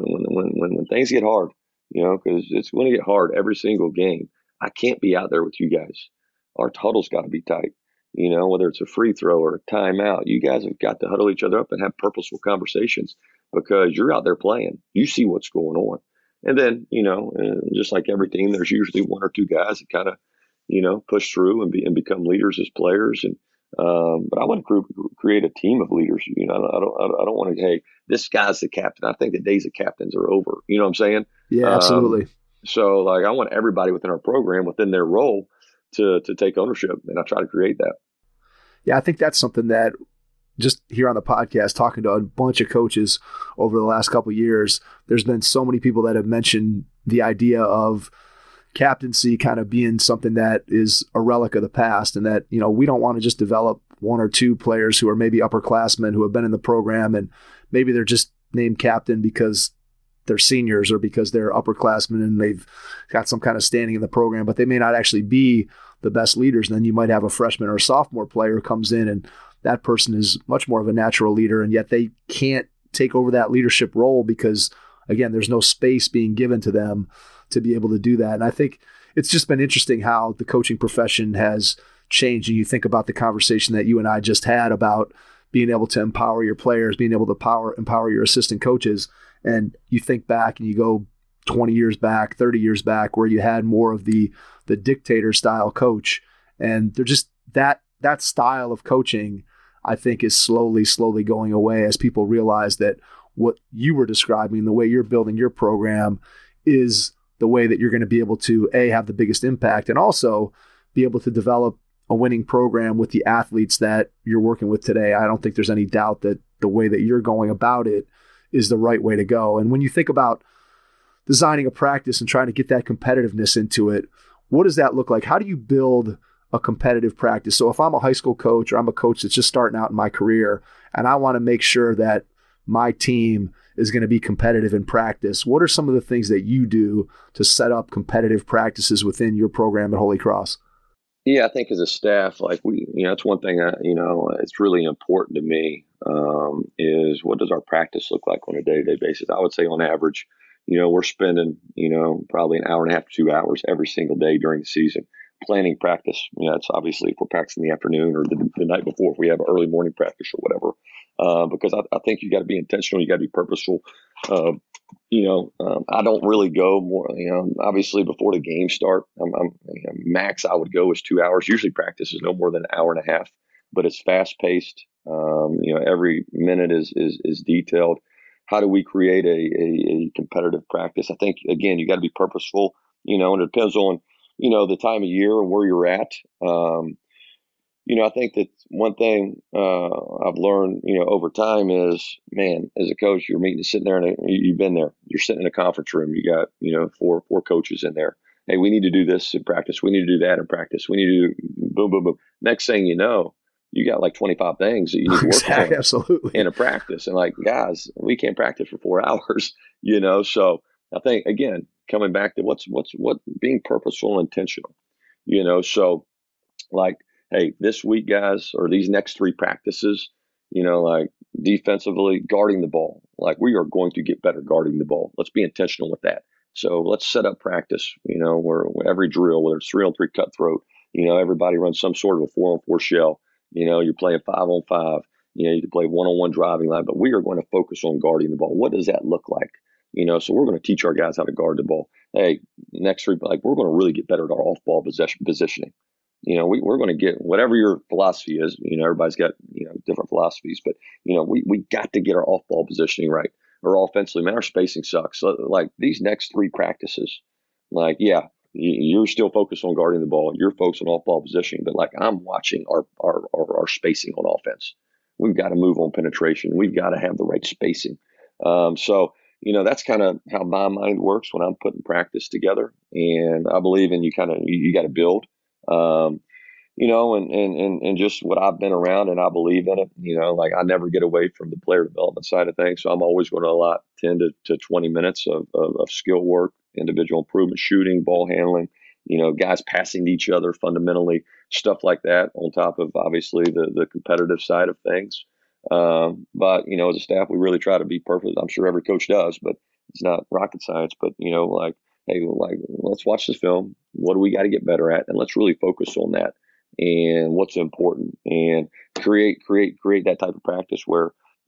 when things get hard, cause it's going to get hard every single game. I can't be out there with you guys. Our huddle's got to be tight, whether it's a free throw or a timeout, you guys have got to huddle each other up and have purposeful conversations. Because you're out there playing, you see what's going on. And then, just like every team, there's usually one or two guys that kind of, push through and become leaders as players. And, but I want to create a team of leaders. I don't want to, hey, this guy's the captain. I think the days of captains are over. You know what I'm saying? Yeah, absolutely. So like, I want everybody within our program, within their role to take ownership. And I try to create that. Yeah, I think that's something that, just here on the podcast, talking to a bunch of coaches over the last couple of years, there's been so many people that have mentioned the idea of captaincy kind of being something that is a relic of the past, and that, we don't want to just develop one or two players who are maybe upperclassmen who have been in the program and maybe they're just named captain because they're seniors or because they're upperclassmen and they've got some kind of standing in the program, but they may not actually be the best leaders. And then you might have a freshman or a sophomore player who comes in and that person is much more of a natural leader, and yet they can't take over that leadership role because, again, there's no space being given to them to be able to do that. And I think it's just been interesting how the coaching profession has changed. And you think about the conversation that you and I just had about being able to empower your players, being able to empower your assistant coaches. And you think back and you go 20 years back, 30 years back, where you had more of the dictator style coach. And they're just that style of coaching, I think, is slowly going away as people realize that what you were describing, the way you're building your program, is the way that you're going to be able to have the biggest impact, and also be able to develop a winning program with the athletes that you're working with today. I don't think there's any doubt that the way that you're going about it is the right way to go. And when you think about designing a practice and trying to get that competitiveness into it, what does that look like? How do you build a competitive practice? So if I'm a high school coach, or I'm a coach that's just starting out in my career, and I want to make sure that my team is going to be competitive in practice, what are some of the things that you do to set up competitive practices within your program at Holy Cross? Yeah, I think as a staff, like it's one thing, it's really important to me, is what does our practice look like on a day-to-day basis? I would say on average, we're spending, probably an hour and a half to 2 hours every single day during the season planning practice. It's obviously if we're practicing in the afternoon or the night before, if we have early morning practice or whatever, because I think you got to be intentional. You got to be purposeful. I don't really go more, obviously before the game start, max I would go is 2 hours. Usually practice is no more than an hour and a half, but it's fast paced. Every minute is detailed. How do we create a competitive practice? I think, again, you got to be purposeful, and it depends on, the time of year and where you're at. I think that one thing I've learned, over time is, man, as a coach, you're sitting there and you've been there. You're sitting in a conference room. You got, four coaches in there. Hey, we need to do this in practice. We need to do that in practice. We need to do boom, boom, boom. Next thing you know, you got like 25 things that you need to work on absolutely in a practice. And like, guys, we can't practice for 4 hours, So I think, again, coming back to what being purposeful and intentional, So like, hey, this week, guys, or these next 3 practices, like defensively guarding the ball, like we are going to get better guarding the ball. Let's be intentional with that. So let's set up practice, where every drill, whether it's 3-on-3 cutthroat, everybody runs some sort of a 4-on-4 shell. You're playing 5-on-5. You can play 1-on-1 driving line, but we are going to focus on guarding the ball. What does that look like? So we're going to teach our guys how to guard the ball. Hey, next 3, like we're going to really get better at our off-ball positioning. We're going to get whatever your philosophy is. Everybody's got, different philosophies, but, we got to get our off-ball positioning right. Or offensively, man, our spacing sucks. So, like these next 3 practices, like, yeah, you're still focused on guarding the ball. You're focused on off-ball positioning, but like I'm watching our spacing on offense. We've got to move on penetration. We've got to have the right spacing. So, that's kind of how my mind works when I'm putting practice together. And I believe in you got to build. And just what I've been around, and I believe in it, like I never get away from the player development side of things. So I'm always going to allot 10 to 20 minutes of skill work, individual improvement, shooting, ball handling, guys passing to each other fundamentally, stuff like that on top of obviously the competitive side of things. But, as a staff, we really try to be perfect. I'm sure every coach does, but it's not rocket science, but, like, hey, like, let's watch this film. What do we got to get better at? And let's really focus on that and what's important and create that type of practice where,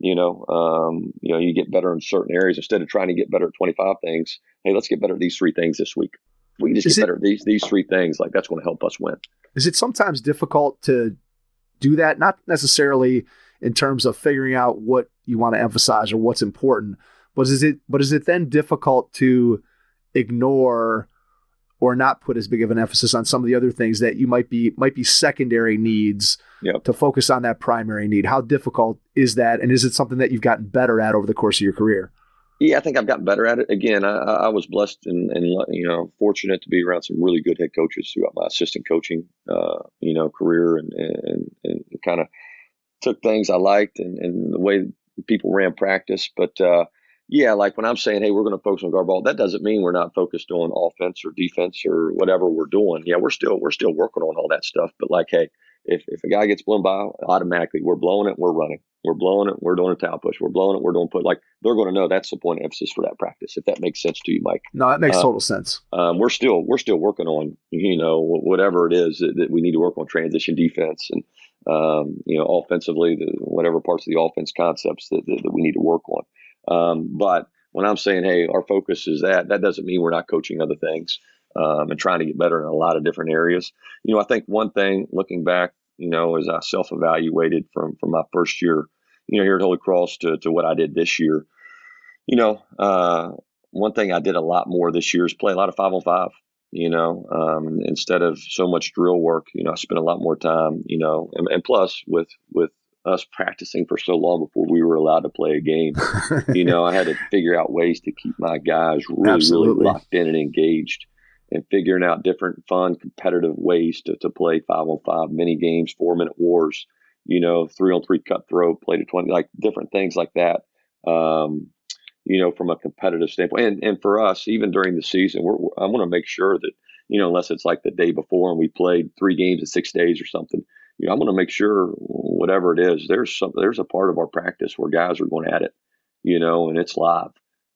you get better in certain areas instead of trying to get better at 25 things. Hey, let's get better at these 3 things this week. We can just get better at these 3 things. Like that's going to help us win. Is it sometimes difficult to do that? Not necessarily in terms of figuring out what you want to emphasize or what's important, but is it then difficult to ignore or not put as big of an emphasis on some of the other things that you might be secondary needs to focus on that primary need? How difficult is that? And is it something that you've gotten better at over the course of your career? Yeah, I think I've gotten better at it. Again, I was blessed and fortunate to be around some really good head coaches throughout my assistant coaching, career and kind of took things I liked and the way people ran practice. But, yeah, like when I'm saying, hey, we're going to focus on guard ball, that doesn't mean we're not focused on offense or defense or whatever we're doing. Yeah, we're still working on all that stuff. But like, hey, if a guy gets blown by, automatically we're blowing it, we're running. We're blowing it, we're doing a towel push. We're blowing it, we're doing put. Like they're going to know that's the point of emphasis for that practice. If that makes sense to you, Mike. No, that makes total sense. We're still working on whatever it is that we need to work on, transition defense and offensively, whatever parts of the offense concepts that we need to work on. But when I'm saying, hey, our focus is that doesn't mean we're not coaching other things and trying to get better in a lot of different areas. I think one thing looking back, as I self-evaluated from my first year, here at Holy Cross to what I did this year, one thing I did a lot more this year is play a lot of 5-on-5. Instead of so much drill work, I spent a lot more time, and plus with us practicing for so long before we were allowed to play a game, I had to figure out ways to keep my guys really locked in and engaged, and figuring out different fun, competitive ways to play 5-on-5, mini games, 4-minute wars, 3-on-3 cutthroat, play to 20, like different things like that. From a competitive standpoint. And for us, even during the season, I want to make sure that, unless it's like the day before and we played 3 games in 6 days or something, I want to make sure whatever it is, there's a part of our practice where guys are going at it, and it's live.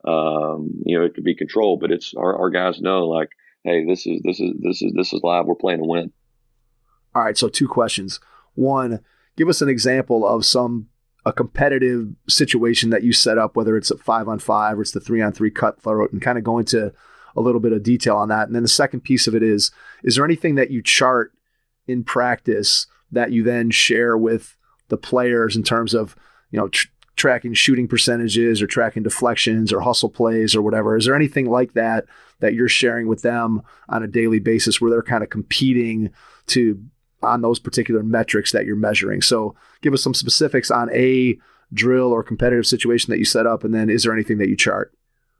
It could be controlled, but it's our guys know, like, hey, this is live. We're playing to win. All right. So 2 questions. One, give us an example of a competitive situation that you set up, whether it's a 5-on-5 or it's the 3-on-3 cutthroat, and kind of go into a little bit of detail on that. And then the second piece of it is there anything that you chart in practice that you then share with the players in terms of, tracking shooting percentages or tracking deflections or hustle plays or whatever? Is there anything like that you're sharing with them on a daily basis where they're kind of competing on those particular metrics that you're measuring? So give us some specifics on a drill or competitive situation that you set up, and then is there anything that you chart?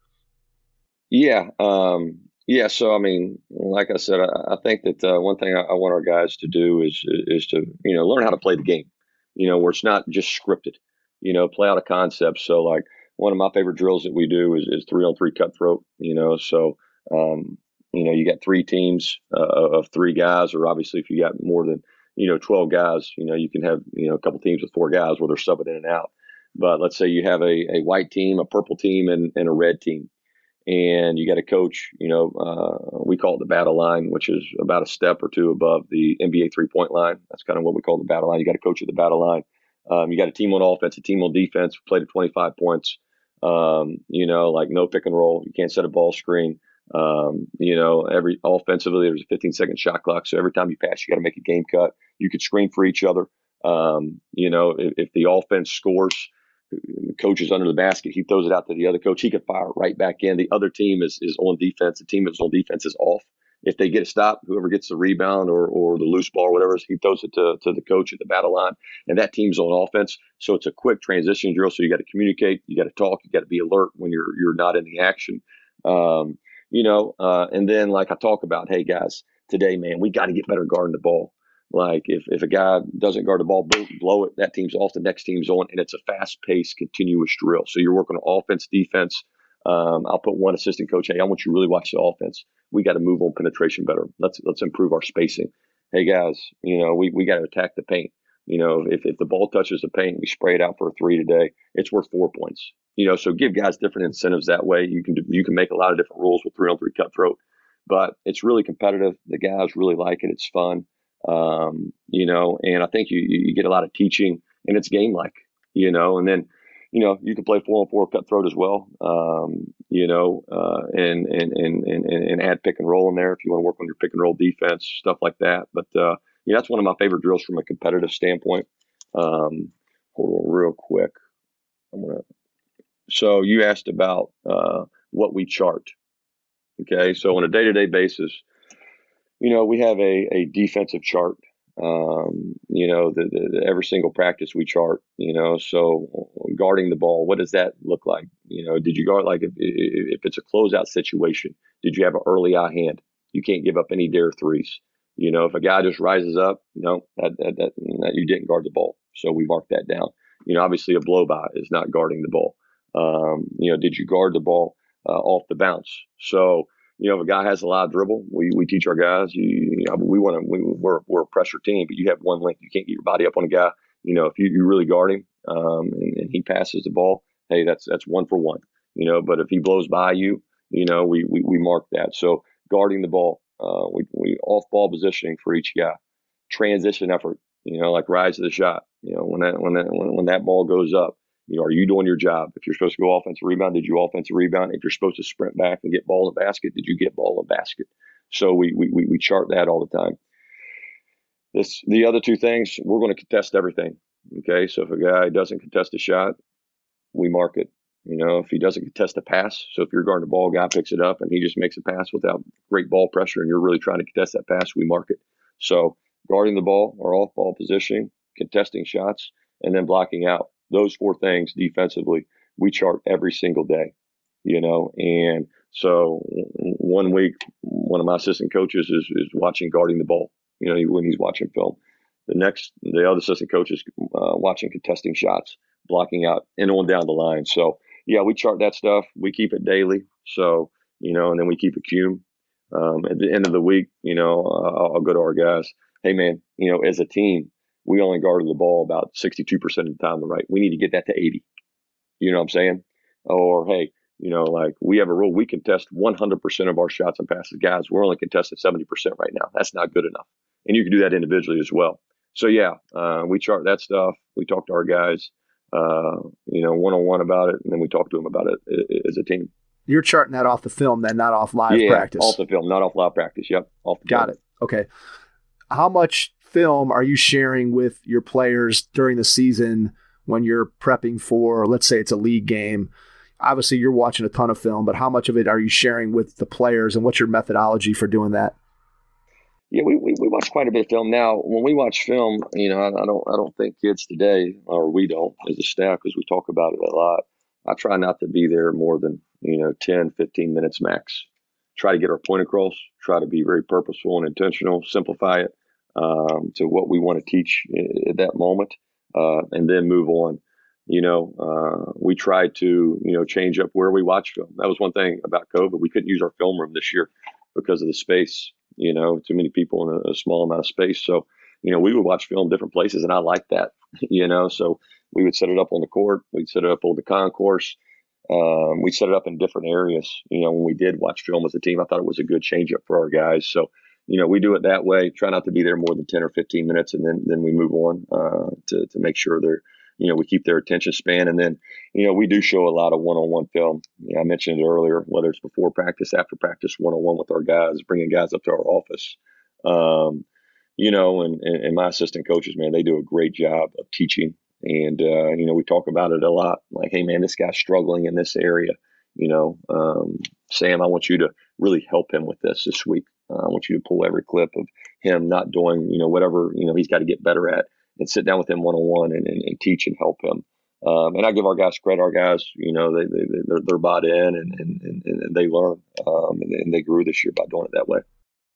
Yeah. So, like I said, I think that one thing I want our guys to do is to, learn how to play the game, where it's not just scripted, play out a concept. So like one of my favorite drills that we do is 3-on-3 cutthroat, so, you got 3 teams of 3 guys, or obviously if you got more than, 12 guys, you can have, a couple teams with 4 guys where they're subbing in and out. But let's say you have a white team, a purple team, and a red team. And you got a coach, we call it the battle line, which is about a step or 2 above the NBA 3-point line. That's kind of what we call the battle line. You got a coach at the battle line. You got a team on offense, a team on defense, play to 25 points. Like no pick and roll. You can't set a ball screen. Every offensively, there's a 15-second shot clock. So every time you pass, you got to make a game cut. You could screen for each other. If the offense scores, the coach is under the basket, he throws it out to the other coach. He can fire it right back in. The other team is on defense. The team that's on defense is off. If they get a stop, whoever gets the rebound or the loose ball or whatever, he throws it to the coach at the battle line, and that team's on offense. So it's a quick transition drill. So you got to communicate, you got to talk, you got to be alert when you're not in the action. And then like I talk about, hey guys, today, man, we got to get better guarding the ball. Like if a guy doesn't guard the ball, blow it, that team's off, the next team's on, and it's a fast-paced, continuous drill. So you're working on offense, defense. I'll put one assistant coach, hey, I want you to really watch the offense. We got to move on penetration better. Let's improve our spacing. Hey guys, we got to attack the paint. If the ball touches the paint, we spray it out for a 3 today, it's worth 4 points. So give guys different incentives that way. You can make a lot of different rules with 3-on-3 cutthroat, but it's really competitive. The guys really like it. It's fun. And I think you get a lot of teaching, and it's game like, and then, you can play 4-on-4 cutthroat as well, and add pick and roll in there if you want to work on your pick and roll defense, stuff like that. But, that's one of my favorite drills from a competitive standpoint. Hold on real quick. So you asked about, what we chart. Okay. So on a day-to-day basis, we have a defensive chart. Every single practice we chart, so guarding the ball, what does that look like? Did you guard, like if it's a closeout situation, did you have an early eye hand? You can't give up any dare threes. If a guy just rises up, that you didn't guard the ball. So we mark that down. Obviously a blow by is not guarding the ball. Did you guard the ball off the bounce? So, if a guy has a live dribble, we teach our guys, we're a pressure team, but you have one link. You can't get your body up on a guy. If you really guard him, and he passes the ball, hey, that's 1 for 1, but if he blows by you, we mark that. So guarding the ball, we off ball positioning for each guy, transition effort, like rise to the shot, when that ball goes up, are you doing your job? If you're supposed to go offensive rebound, did you offensive rebound? If you're supposed to sprint back and get ball in the basket, did you get ball in the basket? So we chart that all the time. The other 2 things, we're going to contest everything. Okay. So if a guy doesn't contest a shot, we mark it. If he doesn't contest a pass, so if you're guarding the ball, guy picks it up and he just makes a pass without great ball pressure and you're really trying to contest that pass, we mark it. So guarding the ball or off ball positioning, contesting shots, and then blocking out. Those 4 things defensively, we chart every single day, and so one week, one of my assistant coaches is watching guarding the ball, when he's watching film. The other assistant coach is watching contesting shots, blocking out, and on down the line. So, yeah, we chart that stuff. We keep it daily. So, and then we keep a cum. At the end of the week, I'll go to our guys. Hey, man, as a team, we only guarded the ball about 62% of the time, right? We need to get that to 80. You know what I'm saying? Or, hey, we have a rule. We contest 100% of our shots and passes. Guys, we're only contesting 70% right now. That's not good enough. And you can do that individually as well. So, yeah, we chart that stuff. We talk to our guys, one-on-one about it, and then we talk to them about it as a team. You're charting that off the film then, not off live practice? Off the film, not off live practice. Yep, off the film. Got it. Okay. How much film are you sharing with your players during the season when you're prepping for, let's say it's a league game? Obviously, you're watching a ton of film, but how much of it are you sharing with the players, and what's your methodology for doing that? Yeah, we watch quite a bit of film. Now, when we watch film, I don't think kids today, or we don't as a staff, because we talk about it a lot. I try not to be there more than 10, 15 minutes max. Try to get our point across. Try to be very purposeful and intentional. Simplify it to what we want to teach at that moment, and then move on. We tried to change up where we watch film. That was one thing about COVID. We couldn't use our film room this year because of the space. Too many people in a small amount of space. So, we would watch film different places, and I like that, so we would set it up on the court. We'd set it up on the concourse. We set it up in different areas. When we did watch film as a team, I thought it was a good change up for our guys. So, we do it that way, try not to be there more than 10 or 15 minutes. And then we move on, to make sure they're, we keep their attention span. And then, we do show a lot of one-on-one film. I mentioned it earlier, whether it's before practice, after practice, one-on-one with our guys, bringing guys up to our office. And my assistant coaches, man, they do a great job of teaching. And, we talk about it a lot. Like, hey, man, this guy's struggling in this area. Sam, I want you to really help him with this week. I want you to pull every clip of him not doing, whatever, he's got to get better at, and sit down with him one-on-one and teach and help him. And I give our guys credit. Our guys, they're bought in and they learn, and they grew this year by doing it that way.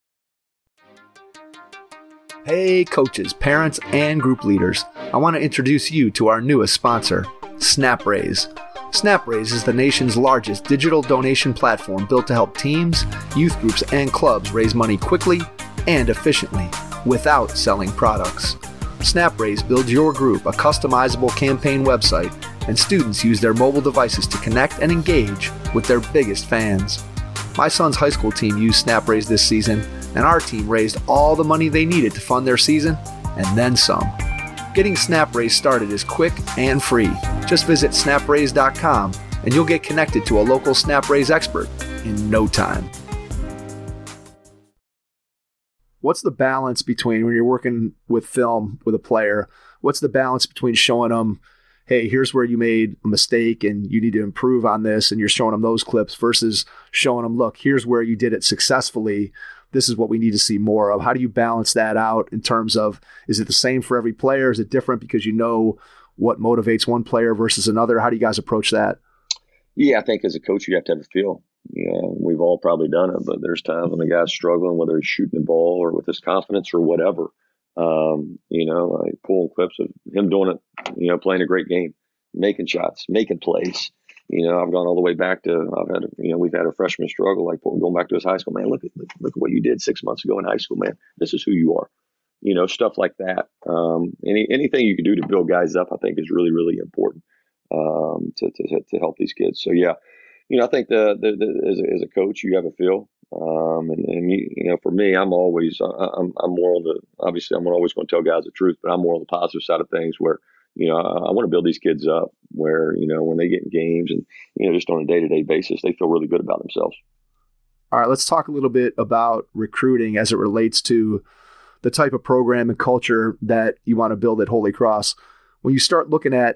Hey, coaches, parents, and group leaders. I want to introduce you to our newest sponsor, SnapRaise. SnapRaise is the nation's largest digital donation platform built to help teams, youth groups, and clubs raise money quickly and efficiently without selling products. SnapRaise builds your group a customizable campaign website, and students use their mobile devices to connect and engage with their biggest fans. My son's high school team used SnapRaise this season, and our team raised all the money they needed to fund their season, and then some. Getting SnapRaise started is quick and free. Just visit snapraise.com and you'll get connected to a local SnapRaise expert in no time. What's the balance between, when you're working with film with a player, what's the balance between showing them, hey, here's where you made a mistake and you need to improve on this, and you're showing them those clips, versus showing them, look, here's where you did it successfully. This is what we need to see more of. How do you balance that out in terms of, is it the same for every player? Is it different because you know what motivates one player versus another? How do you guys approach that? Yeah, I think as a coach, you have to have a feel. We've all probably done it, but there's times when the guy's struggling, whether he's shooting the ball or with his confidence or whatever. Like pulling clips of him doing it, playing a great game, making shots, making plays. I've gone all the way back to, we've had a freshman struggle, like going back to his high school, man, look at what you did 6 months ago in high school, man. This is who you are. Stuff like that. Anything you can do to build guys up, I think is really, really important, to help these kids. So yeah, I think as a coach, you have a feel. For me, I'm always, I'm more on obviously I'm always going to tell guys the truth, but I'm more on the positive side of things where, I want to build these kids up where, when they get in games and, just on a day-to-day basis, they feel really good about themselves. All right, let's talk a little bit about recruiting as it relates to the type of program and culture that you want to build at Holy Cross. When you start looking at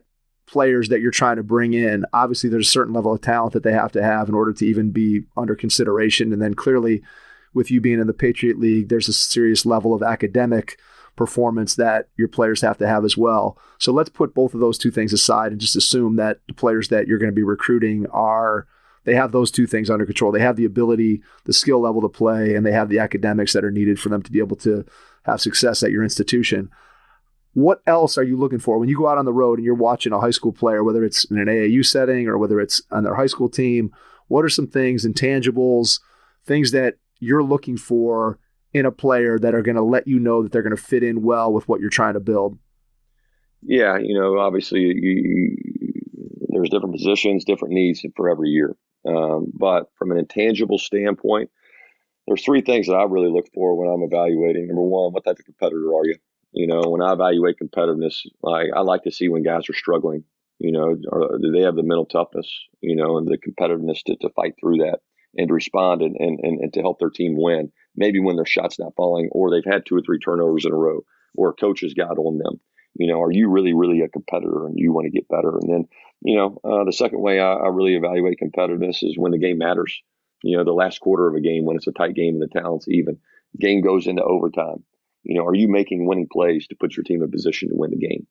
players that you're trying to bring in, obviously there's a certain level of talent that they have to have in order to even be under consideration. And then clearly with you being in the Patriot League, there's a serious level of academic performance that your players have to have as well. So let's put both of those two things aside and just assume that the players that you're going to be recruiting they have those two things under control. They have the ability, the skill level to play, and they have the academics that are needed for them to be able to have success at your institution. What else are you looking for when you go out on the road and you're watching a high school player, whether it's in an AAU setting or whether it's on their high school team? What are some things, intangibles, things that you're looking for in a player that are going to let you know that they're going to fit in well with what you're trying to build? Yeah, obviously there's different positions, different needs for every year. But from an intangible standpoint, there's three things that I really look for when I'm evaluating. Number one, what type of competitor are you? When I evaluate competitiveness, I like to see when guys are struggling, or do they have the mental toughness, and the competitiveness to fight through that and to respond and to help their team win. Maybe when their shot's not falling or they've had 2 or 3 turnovers in a row or a coach has got on them. Are you really, really a competitor and you want to get better? And then, the second way I really evaluate competitiveness is when the game matters. The last quarter of a game, when it's a tight game and the talent's even, game goes into overtime. Are you making winning plays to put your team in position to win the game?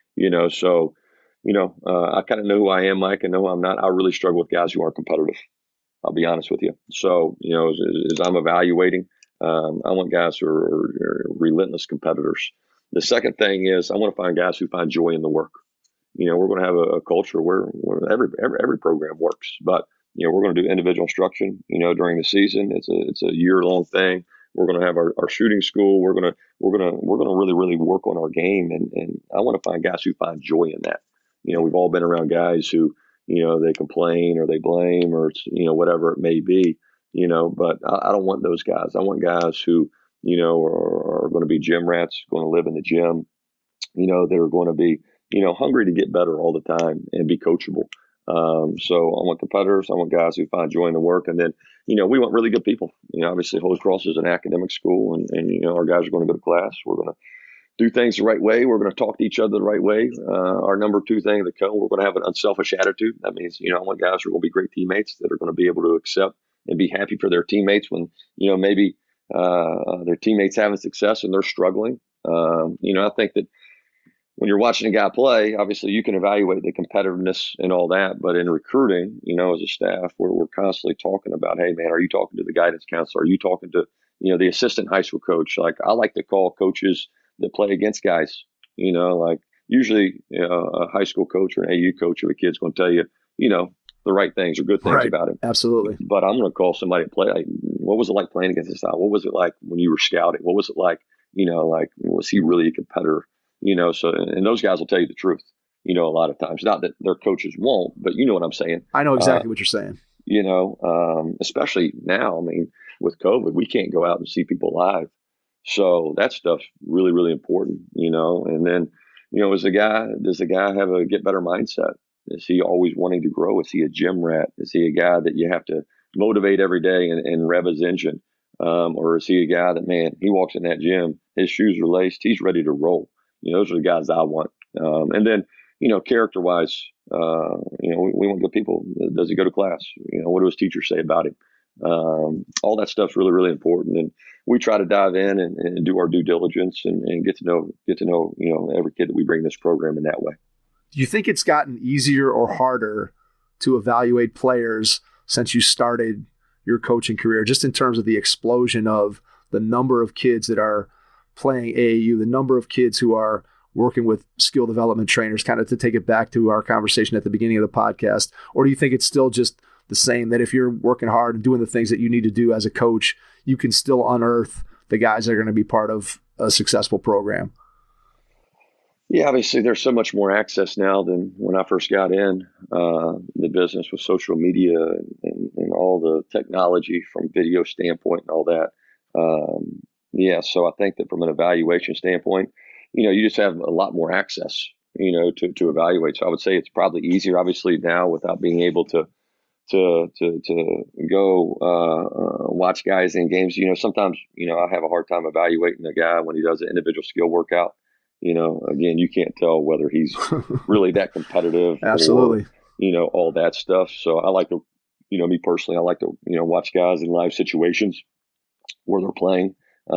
I kind of know who I am, Mike, and know who I'm not. I really struggle with guys who aren't competitive. I'll be honest with you. So, as I'm evaluating, I want guys who are relentless competitors. The second thing is I want to find guys who find joy in the work. We're going to have a culture where every program works, but we're going to do individual instruction. During the season, it's a year-long thing. We're going to have our shooting school. We're going to really, really work on our game, and I want to find guys who find joy in that. We've all been around guys who they complain or they blame or it's, whatever it may be. But I don't want those guys. I want guys who are going to be gym rats, going to live in the gym. They're going to be hungry to get better all the time and be coachable. So I want competitors. I want guys who find joy in the work. And then, we want really good people. Obviously Holy Cross is an academic school and our guys are going to go to class. We're going to do things the right way. We're going to talk to each other the right way. Our number 2 thing, we're going to have an unselfish attitude. That means, I want guys who are going to be great teammates that are going to be able to accept and be happy for their teammates when, maybe their teammates having success and they're struggling. I think that when you're watching a guy play, obviously you can evaluate the competitiveness and all that. But in recruiting, as a staff, we're constantly talking about, hey, man, are you talking to the guidance counselor? Are you talking to, the assistant high school coach? Like I like to call coaches that play against guys, usually a high school coach or an AU coach of a kid's going to tell you, the right things or good things about him. Absolutely. But I'm going to call somebody to play. Like, what was it like playing against this guy? What was it like when you were scouting? What was it like, was he really a competitor? So, and those guys will tell you the truth, a lot of times. Not that their coaches won't, but you know what I'm saying. I know exactly what you're saying. Especially now, with COVID, we can't go out and see people live. So that stuff's really, really important, and then, does the guy have a get better mindset? Is he always wanting to grow? Is he a gym rat? Is he a guy that you have to motivate every day and rev his engine? Or is he a guy that, man, he walks in that gym, his shoes are laced, he's ready to roll. Those are the guys I want. And then, character-wise, we want good people. Does he go to class? What do his teachers say about him? All that stuff's really, really important. And we try to dive in and do our due diligence and get to know, every kid that we bring this program in that way. Do you think it's gotten easier or harder to evaluate players since you started your coaching career, just in terms of the explosion of the number of kids that are playing AAU, the number of kids who are working with skill development trainers, kind of to take it back to our conversation at the beginning of the podcast? Or do you think it's still just the same, that if you're working hard and doing the things that you need to do as a coach, you can still unearth the guys that are going to be part of a successful program? Yeah, obviously there's so much more access now than when I first got in the business with social media and all the technology from video standpoint and all that. So I think that from an evaluation standpoint, you just have a lot more access, to evaluate. So I would say it's probably easier, obviously, now without being able to go watch guys in games. Sometimes, I have a hard time evaluating a guy when he does an individual skill workout. Again, you can't tell whether he's really that competitive. Absolutely. Or, all that stuff. So I like to, me personally, I like to, watch guys in live situations where they're playing.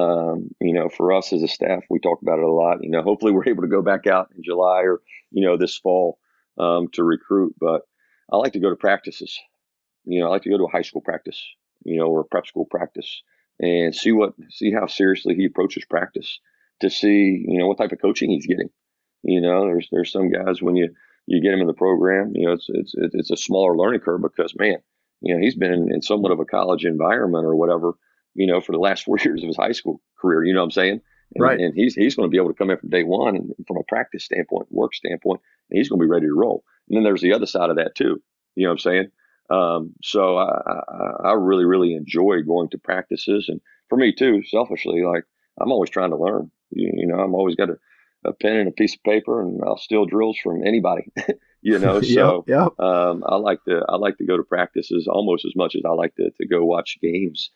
For us as a staff, we talk about it a lot. Hopefully we're able to go back out in July or, this fall to recruit. But I like to go to practices. I like to go to a high school practice, or a prep school practice and see how seriously he approaches practice to see, what type of coaching he's getting. There's some guys when you get him in the program, it's a smaller learning curve because, man, he's been in somewhat of a college environment or whatever, for the last 4 years of his high school career, you know what I'm saying? Right. And he's going to be able to come in from day one and from a practice standpoint, work standpoint, and he's going to be ready to roll. And then there's the other side of that too. You know what I'm saying? So I really, really enjoy going to practices. And for me too, selfishly, like I'm always trying to learn. I'm always got a pen and a piece of paper, and I'll steal drills from anybody. So yep. I like to go to practices almost as much as I like to go watch games.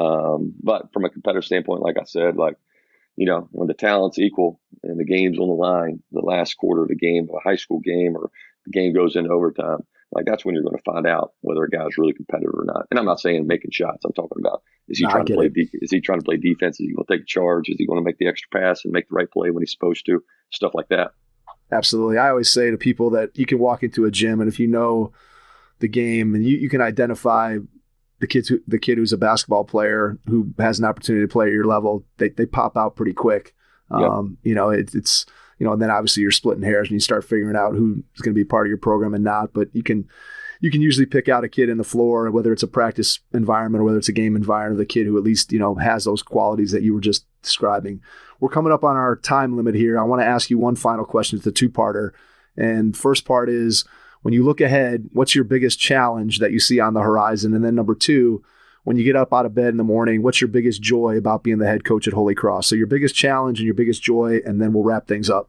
But from a competitive standpoint, like I said, when the talent's equal and the game's on the line, the last quarter of the game, a high school game, or the game goes into overtime, that's when you're going to find out whether a guy's really competitive or not. And I'm not saying making shots. I'm talking about, is he trying to play defense? Is he going to take a charge? Is he going to make the extra pass and make the right play when he's supposed to? Stuff like that. Absolutely. I always say to people that you can walk into a gym, and if you know the game and you can identify the kid who's a basketball player who has an opportunity to play at your level, they pop out pretty quick. Yep. It's and then obviously you're splitting hairs and you start figuring out who's going to be part of your program and not. But you can usually pick out a kid in the floor, whether it's a practice environment or whether it's a game environment, the kid who at least, has those qualities that you were just describing. We're coming up on our time limit here. I want to ask you one final question. It's a two-parter. And first part is, when you look ahead, what's your biggest challenge that you see on the horizon? And then number two, when you get up out of bed in the morning, what's your biggest joy about being the head coach at Holy Cross? So your biggest challenge and your biggest joy, and then we'll wrap things up.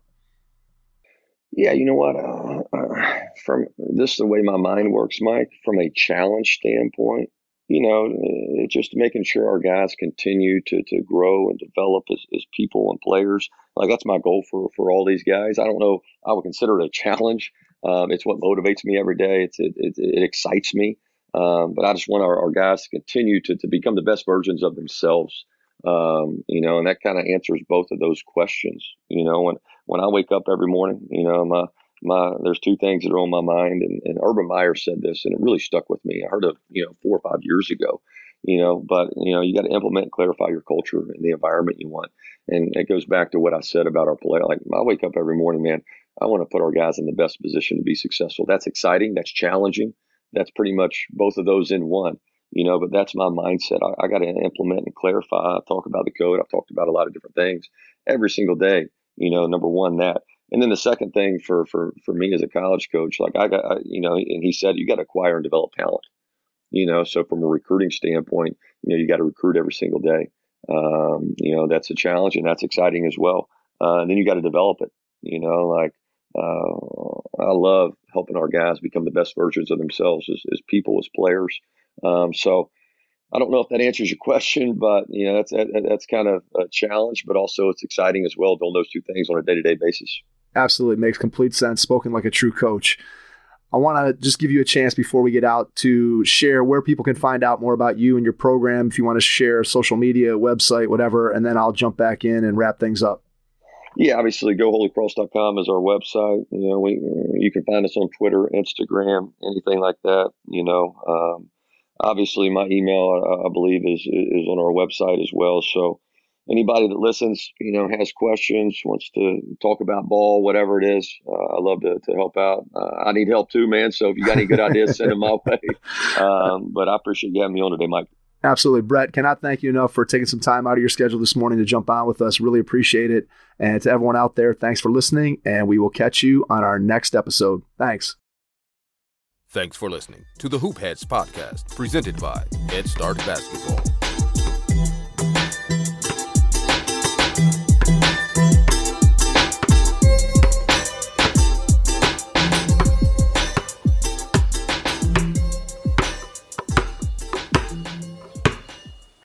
Yeah, you know what? From this is the way my mind works, Mike. From a challenge standpoint, it's just making sure our guys continue to grow and develop as people and players. That's my goal for all these guys. I don't know. I would consider it a challenge. It's what motivates me every day. It excites me. But I just want our guys to continue to become the best versions of themselves. And that kind of answers both of those questions. When I wake up every morning, there's two things that are on my mind, and Urban Meyer said this, and it really stuck with me. I heard it, 4 or 5 years ago, but you got to implement and clarify your culture and the environment you want. And it goes back to what I said about our play. I wake up every morning, man, I want to put our guys in the best position to be successful. That's exciting. That's challenging. That's pretty much both of those in one, but that's my mindset. I got to implement and clarify. I talk about the code. I've talked about a lot of different things every single day, number one, that. And then the second thing for me as a college coach, and he said, you got to acquire and develop talent, so from a recruiting standpoint, you got to recruit every single day. That's a challenge, and that's exciting as well. And then you got to develop it, I love helping our guys become the best versions of themselves as people, as players. So I don't know if that answers your question, but that's kind of a challenge, but also it's exciting as well, doing those two things on a day-to-day basis. Absolutely. Makes complete sense. Spoken like a true coach. I want to just give you a chance before we get out to share where people can find out more about you and your program. If you want to share social media, website, whatever, and then I'll jump back in and wrap things up. Yeah, obviously goholycross.com is our website. You can find us on Twitter, Instagram, anything like that. Obviously my email, I believe is on our website as well. So anybody that listens, has questions, wants to talk about ball, whatever it is, I love to help out. I need help too, man. So if you got any good ideas, send them my way. But I appreciate you having me on today, Mike. Absolutely. Brett, cannot thank you enough for taking some time out of your schedule this morning to jump on with us. Really appreciate it. And to everyone out there, thanks for listening, and we will catch you on our next episode. Thanks. Thanks for listening to the Hoop Heads podcast, presented by Head Start Basketball.